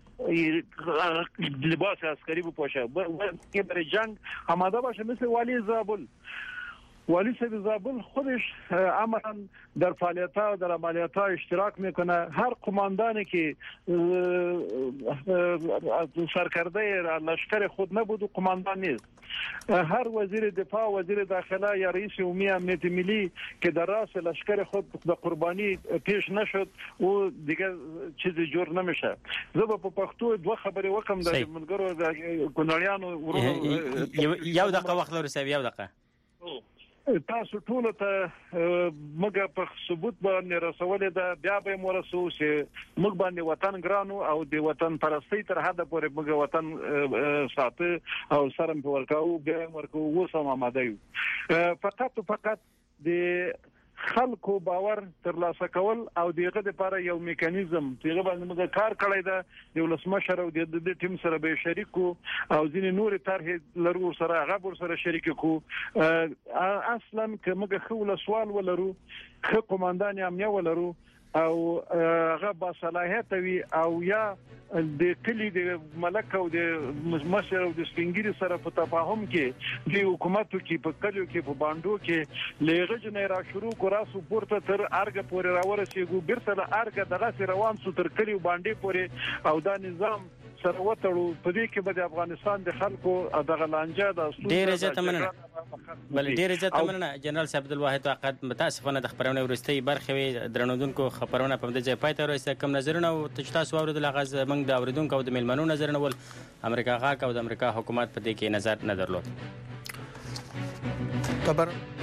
لباس عسکری بپوشه که برای جنگ آماده باشه. مثل والی زابل والی صاحب زابل خودش عملا در فعالیت‌ها و در عملیات‌ها اشتراک میکنه. هر قماندانی که سرکرده لشکر خود نبود و قماندان نیست. هر وزیر دفاع، وزیر داخله یا رئیس عمومی امنیت ملی که در راس لشکر خود به قربانی پیش نشد او دیگه چیزی جور نمیشه. زه په پښتو دوه خبرې وکم د ملګرو د کونړیانو یو دقیقه وخت لري صاحب یو دقیقه. تاسو ټول ته موږ په ثبوت باندې رسولې ده بیا به مرسو چې موږ باندې وطن ګرانو او د وطن پرستی تر حد پورې موږ وطن ساته او سرم په ورکاو بیا ورکو وسه آماده یو. فقط فقط د خلکو باور ترلاسه کول او دغه لپاره یو میکانیزم دغه باندې موږ کار کړی ده. د ولسمشر او د ټیم سره به شریکو او ځینې نور طرحې لرو سره هغه ور سره شریک کو. اصلا که موږ خو له سوال ولرو خو قومندان امنیه ولرو او هغه با صلاحیت وي او یا د کلی د ملک او د مشر او د سپینګری سره په تفاهم کې د حکومت کې په کلیو کې په باندو کې لغه جنې را شروع کو راسو پورته تر ارګ پورې راورسېګو بیرته ارګ دغه روان سو تر کلیو باندې پورې او دا نظام سره وتړو. په دې کې به د افغانستان د خلکو دغه لانجه د اصول ډېر عزت مننه بل ډېر عزت مننه جنرال صاحب عبدالواحد طاقت متاسفانه د خبرونه ورستۍ برخه وي درنودونکو خبرونه په دې ځای پای ته ورسېده. کوم نظرونه او تاسو اوریدل غاز موږ د اوریدونکو او د ملمنو نظرونه ول امریکا غاک او د امریکا حکومت په دې کې نظر نه درلود. خبر